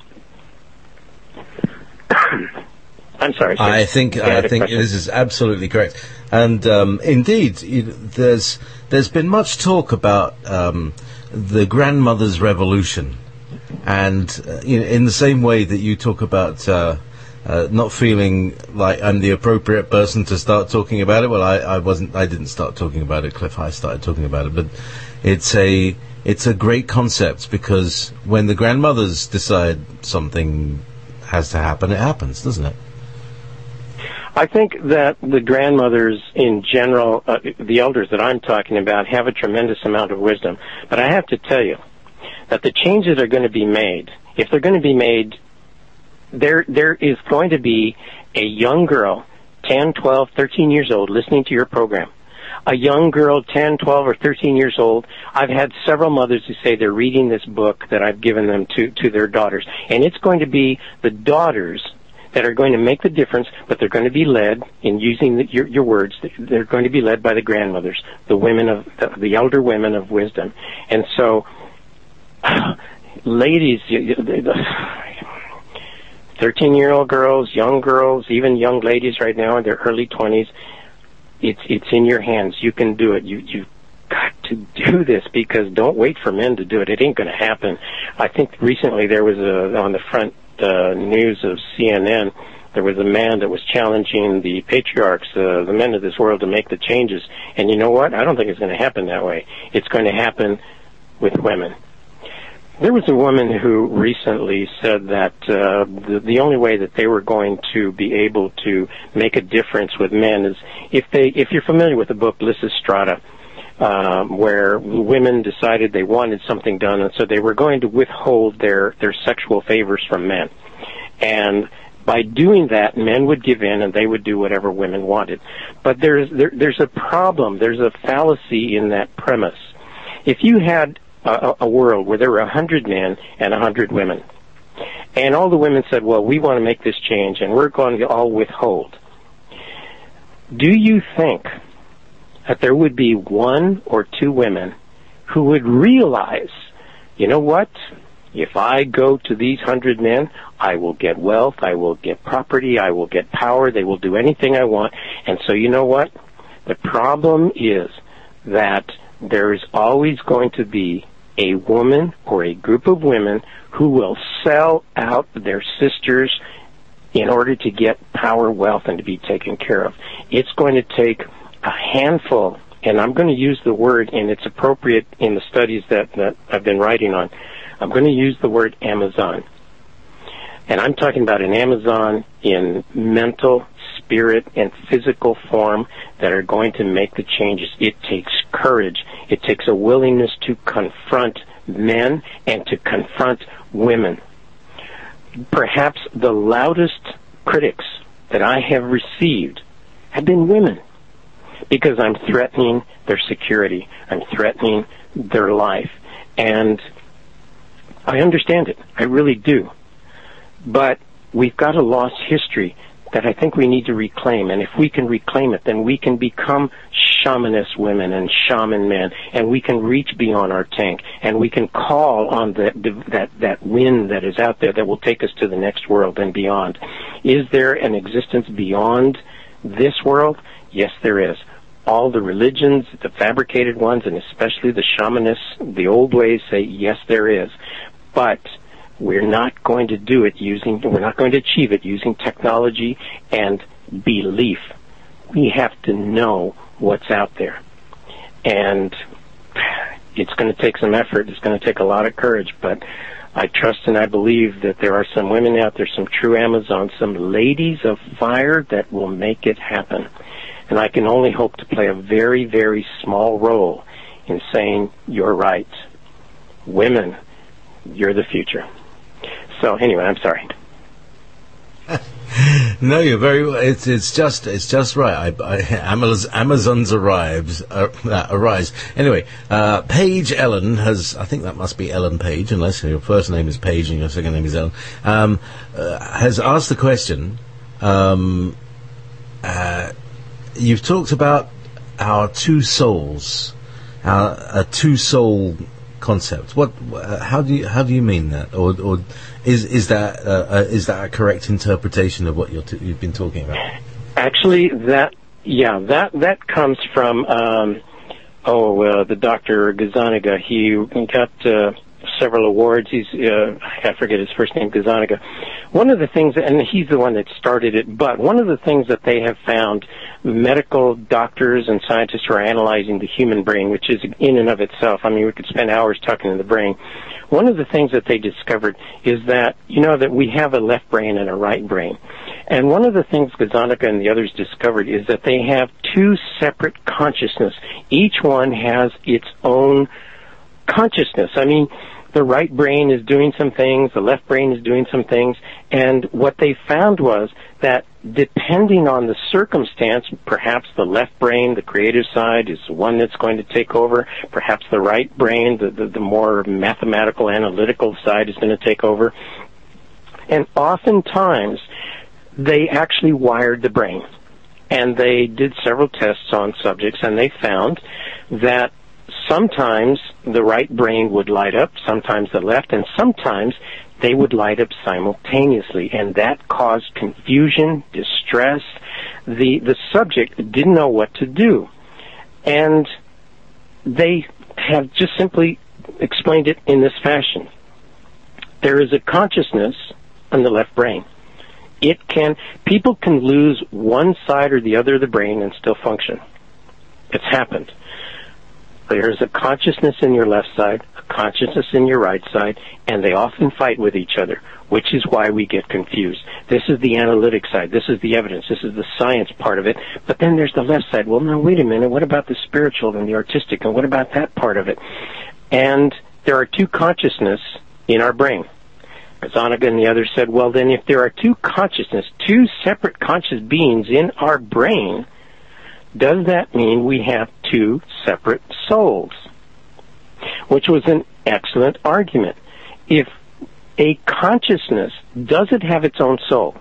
I'm sorry, sir. I think this is absolutely correct. And indeed, there's been much talk about the grandmother's revolution, and in the same way that you talk about not feeling like I'm the appropriate person to start talking about it. Well, I didn't start talking about it. Cliff High started talking about it, but it's a great concept, because when the grandmothers decide something has to happen, it happens, doesn't it? I think that the grandmothers in general, the elders that I'm talking about, have a tremendous amount of wisdom. But I have to tell you that the changes are going to be made. If they're going to be made, there is going to be a young girl, 10, 12, 13 years old, listening to your program. A young girl, 10, 12, or 13 years old. I've had several mothers who say they're reading this book that I've given them to their daughters. And it's going to be the daughters that are going to make the difference, but they're going to be led, in using your words, they're going to be led by the grandmothers, the women of the elder women of wisdom. And so, ladies, 13-year-old girls, young girls, even young ladies right now in their early 20s, it's in your hands. You can do it. You've got to do this, because don't wait for men to do it. It ain't going to happen. I think recently there was on the front news of CNN, there was a man that was challenging the patriarchs, the men of this world, to make the changes. And you know what? I don't think it's going to happen that way. It's going to happen with women. There was a woman who recently said that the only way that they were going to be able to make a difference with men is if you're familiar with the book Lysistrata, where women decided they wanted something done, and so they were going to withhold their sexual favors from men. And by doing that, men would give in and they would do whatever women wanted. But there's a problem, there's a fallacy in that premise. If you had a world where there were 100 men and 100 women, and all the women said, well, we want to make this change and we're going to all withhold, do you think that there would be one or two women who would realize, you know what, if I go to these 100 men, I will get wealth, I will get property, I will get power, they will do anything I want. And so you know what? The problem is that there is always going to be a woman or a group of women who will sell out their sisters in order to get power, wealth, and to be taken care of. It's going to take a handful, and I'm going to use the word, and it's appropriate in the studies that I've been writing on. I'm going to use the word Amazon. And I'm talking about an Amazon in mental, spirit, and physical form that are going to make the changes. It takes courage. It takes a willingness to confront men and to confront women. Perhaps the loudest critics that I have received have been women, because I'm threatening their security. I'm threatening their life. And I understand it. I really do. But we've got a lost history that I think we need to reclaim. And if we can reclaim it, then we can become shamanist women and shaman men, and we can reach beyond our tank, and we can call on that wind that is out there that will take us to the next world and beyond. Is there an existence beyond this world? Yes, there is. All the religions, the fabricated ones, and especially the shamanists, the old ways, say yes, there is. But we're not going to do it we're not going to achieve it using technology and belief. We have to know what's out there. And it's going to take some effort. It's going to take a lot of courage, but I trust and I believe that there are some women out there, some true Amazons, some ladies of fire that will make it happen. And I can only hope to play a very, very small role in saying, you're right. Women, you're the future. So anyway, I'm sorry. No, you're very. It's just right. Amazons arise. Anyway, Paige Ellen has. I think that must be Ellen Page, unless your first name is Paige and your second name is Ellen. Has asked the question. You've talked about our two souls, a two-soul concept. How do you mean that, or is that a correct interpretation of what you've been talking about? Actually, that comes from the Dr. Gazzaniga. He got several awards. I forget his first name, Gazzaniga. One of the things, and he's the one that started it, but one of the things that they have found, medical doctors and scientists who are analyzing the human brain, which is in and of itself, I mean, we could spend hours talking to the brain. One of the things that they discovered is that, that we have a left brain and a right brain. And one of the things Gazzaniga and the others discovered is that they have two separate consciousness. Each one has its own consciousness. I mean, the right brain is doing some things, the left brain is doing some things, and what they found was that depending on the circumstance, perhaps the left brain, the creative side, is the one that's going to take over. Perhaps the right brain, the more mathematical, analytical side, is going to take over. And oftentimes, they actually wired the brain. And they did several tests on subjects, and they found that sometimes the right brain would light up, sometimes the left, and sometimes they would light up simultaneously, and that caused confusion, distress. The subject didn't know what to do. And they have just simply explained it in this fashion. There is a consciousness in the left brain. People can lose one side or the other of the brain and still function. It's happened. There's a consciousness in your left side, a consciousness in your right side, and they often fight with each other, which is why we get confused. This is the analytic side. This is the evidence. This is the science part of it. But then there's the left side. Well, now, wait a minute. What about the spiritual and the artistic? And what about that part of it? And there are two consciousness in our brain. Gazzaniga and the others said, well, then if there are two consciousness, two separate conscious beings in our brain, does that mean we have two separate souls? Which was an excellent argument. If a consciousness doesn't have its own soul,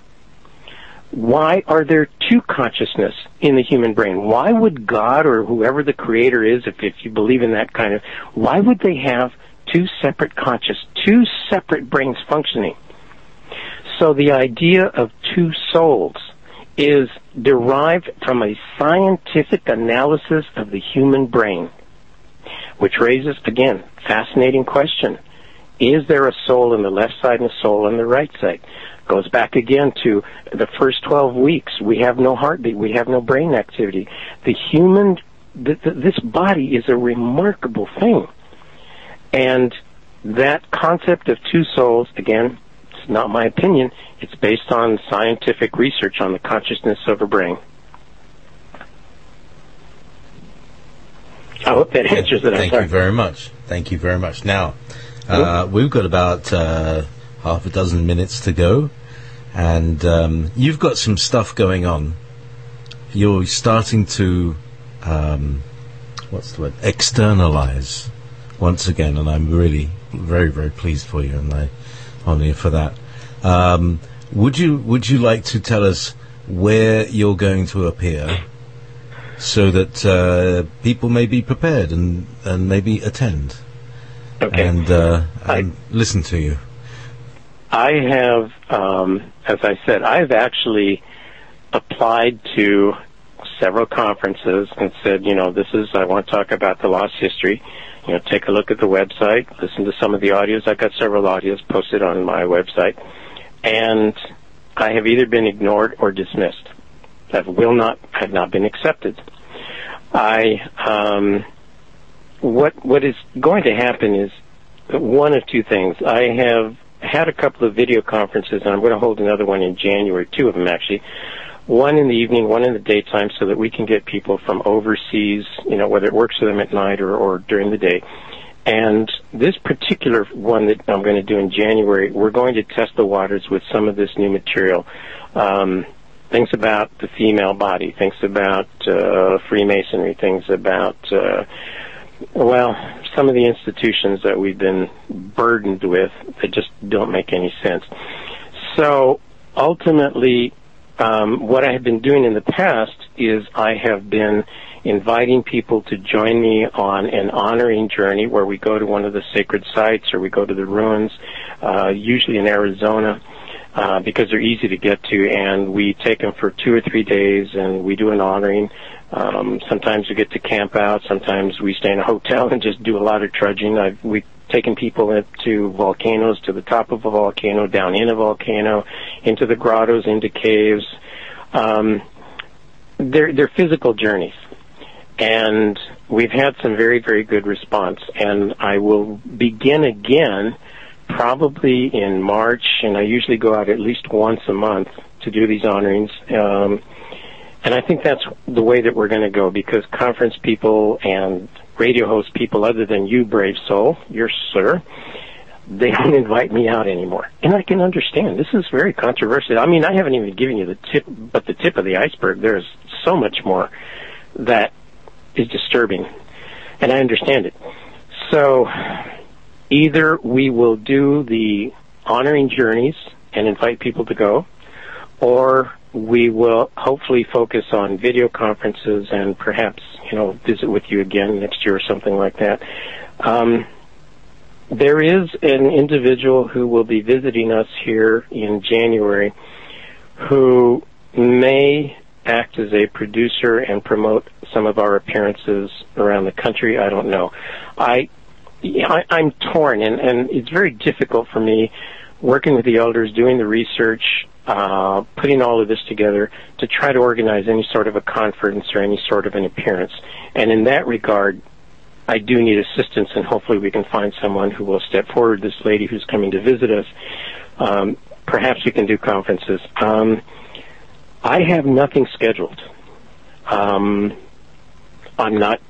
why are there two consciousness in the human brain? Why would God or whoever the creator is, if you believe in that kind of, why would they have two separate two separate brains functioning? So the idea of two souls is derived from a scientific analysis of the human brain, which raises, again, fascinating question. Is there a soul in the left side and a soul on the right side? Goes back again to the first 12 weeks. We have no heartbeat. We have no brain activity. This body is a remarkable thing. And that concept of two souls, again, it's not my opinion. It's based on scientific research on the consciousness of a brain. I hope that answers it. Thank you very much. Thank you very much. Now, we've got about half a dozen minutes to go, and you've got some stuff going on. You're starting to, externalize once again, and I'm really very, very pleased for you, and I honor you for that. Would you like to tell us where you're going to appear, so that people may be prepared and maybe attend, and listen to you? I have, as I said, I've actually applied to several conferences and said, I want to talk about the lost history. Take a look at the website, listen to some of the audios. I've got several audios posted on my website. And I have either been ignored or dismissed. Have not been accepted. I what is going to happen is one of two things. I have had a couple of video conferences, and I'm going to hold another one in January, 2 of them actually. One in the evening, one in the daytime, so that we can get people from overseas, whether it works for them at night or during the day. And this particular one that I'm going to do in January, we're going to test the waters with some of this new material. Things about the female body, things about Freemasonry, things about, some of the institutions that we've been burdened with that just don't make any sense. So ultimately, what I have been doing in the past is I have been inviting people to join me on an honoring journey where we go to one of the sacred sites or we go to the ruins, usually in Arizona, because they're easy to get to, and we take them for 2 or 3 days and we do an honoring. Sometimes we get to camp out, sometimes we stay in a hotel and just do a lot of trudging. We've taken people to volcanoes, to the top of a volcano, down in a volcano, into the grottos, into caves. They're physical journeys. And we've had some very, very good response. And I will begin again probably in March, and I usually go out at least once a month to do these honorings. And I think that's the way that we're going to go, because conference people and radio host people other than you, brave soul, your sir, they don't invite me out anymore. And I can understand. This is very controversial. I mean, I haven't even given you the tip of the iceberg. There's so much more that is disturbing, and I understand it. So either we will do the honoring journeys and invite people to go, or we will hopefully focus on video conferences and perhaps, visit with you again next year or something like that. There is an individual who will be visiting us here in January who may act as a producer and promote some of our appearances around the country. I don't know. I'm torn, and it's very difficult for me working with the elders, doing the research, putting all of this together to try to organize any sort of a conference or any sort of an appearance. And in that regard, I do need assistance, and hopefully we can find someone who will step forward, this lady who's coming to visit us. Perhaps we can do conferences. I have nothing scheduled. I'm not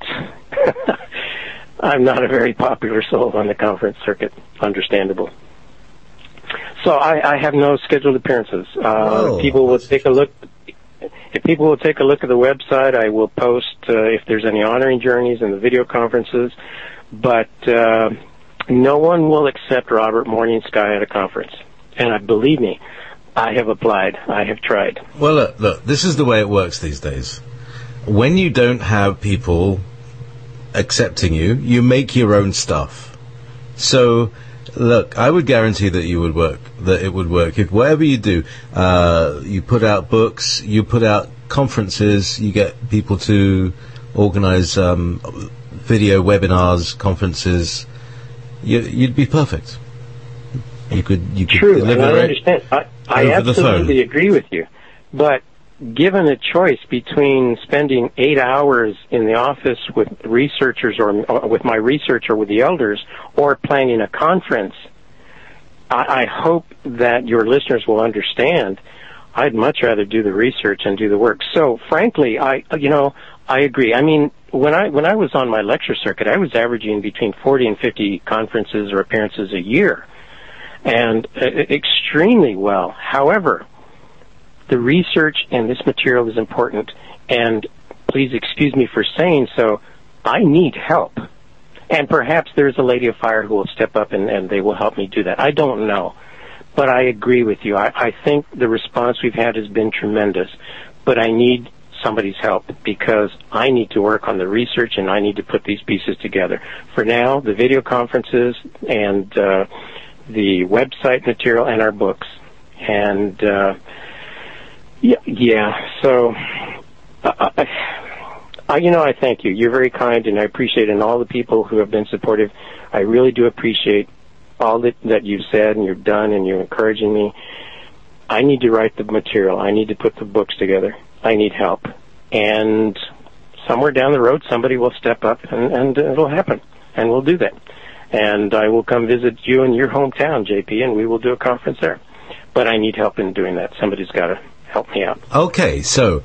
I'm not a very popular soul on the conference circuit, understandable. So I have no scheduled appearances. People will take a look. If people will take a look at the website, I will post if there's any honoring journeys and the video conferences. But no one will accept Robert Morning Sky at a conference. And believe me, I have applied. I have tried. Well, look, this is the way it works these days. When you don't have people accepting you, you make your own stuff. So, look, I would guarantee that it would work. If whatever you do, you put out books, you put out conferences, you get people to organize video webinars, conferences, you'd be perfect. You could True, deliver and I it understand. I absolutely agree with you. But given a choice between spending 8 hours in the office with researchers or with my research or with the elders or planning a conference, I hope that your listeners will understand I'd much rather do the research and do the work. So frankly, I agree. I mean, when I was on my lecture circuit, I was averaging between 40 and 50 conferences or appearances a year, and extremely well. However, the research and this material is important, and please excuse me for saying so, I need help. And perhaps there's a Lady of Fire who will step up and they will help me do that. I don't know. But I agree with you. I think the response we've had has been tremendous, but I need somebody's help because I need to work on the research and I need to put these pieces together. For now, the video conferences and the website material and our books. And so I thank you. You're very kind, and I appreciate it. And all the people who have been supportive, I really do appreciate all that you've said and you've done, and you're encouraging me. I need to write the material. I need to put the books together. I need help. And somewhere down the road, somebody will step up, and it'll happen, and we'll do that. And I will come visit you in your hometown, JP, and we will do a conference there. But I need help in doing that. Somebody's got to help me out. Okay, so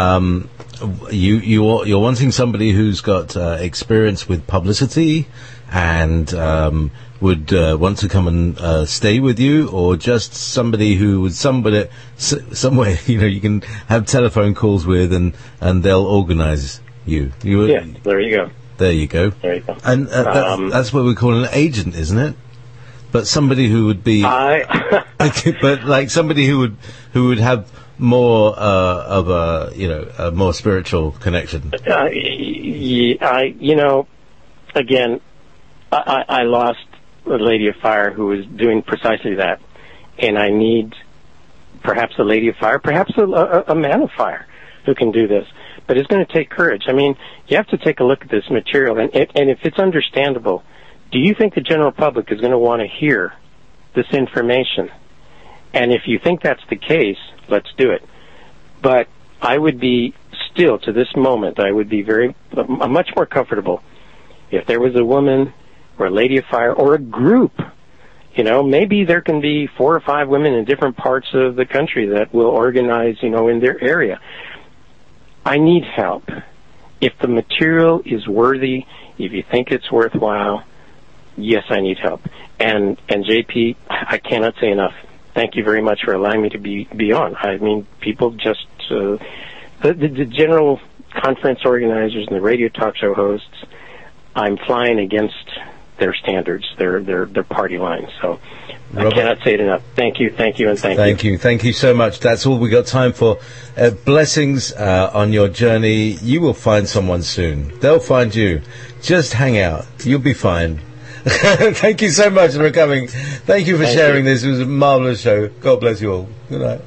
you're wanting somebody who's got experience with publicity and would want to come and stay with you, or just somebody who would somewhere you can have telephone calls with, and they'll organize you. Yeah, there you go. There you go. There you go. And that's what we call an agent, isn't it? But somebody who would be, but like somebody who would have more of a more spiritual connection. Again, I lost a lady of fire who was doing precisely that, and I need perhaps a lady of fire, perhaps a man of fire who can do this. But it's going to take courage. I mean, you have to take a look at this material, and if it's understandable, do you think the general public is going to want to hear this information? And if you think that's the case, let's do it. But I would be still, to this moment, I would be much more comfortable if there was a woman or a lady of fire or a group. Maybe there can be 4 or 5 women in different parts of the country that will organize, in their area. I need help. If the material is worthy, if you think it's worthwhile, yes, I need help. And JP, I cannot say enough. Thank you very much for allowing me to be on. I mean, people just the general conference organizers and the radio talk show hosts, I'm flying against their standards, their party lines. So Robert, I cannot say it enough. Thank you, and thank you. Thank you so much. That's all we got time for. Blessings on your journey. You will find someone soon. They'll find you. Just hang out. You'll be fine. Thank you so much for coming. Thank you for sharing this. It was a marvelous show. God bless you all. Good night.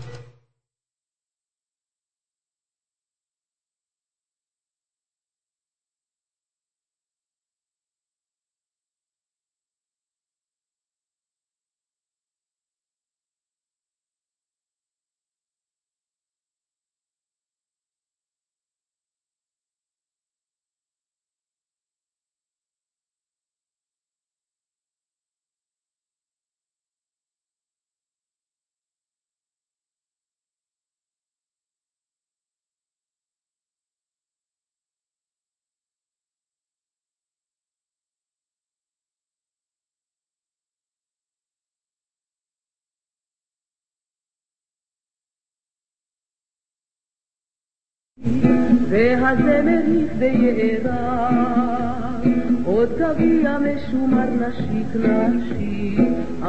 והזמר יערה, עוד תביא המשומר נשיק נשי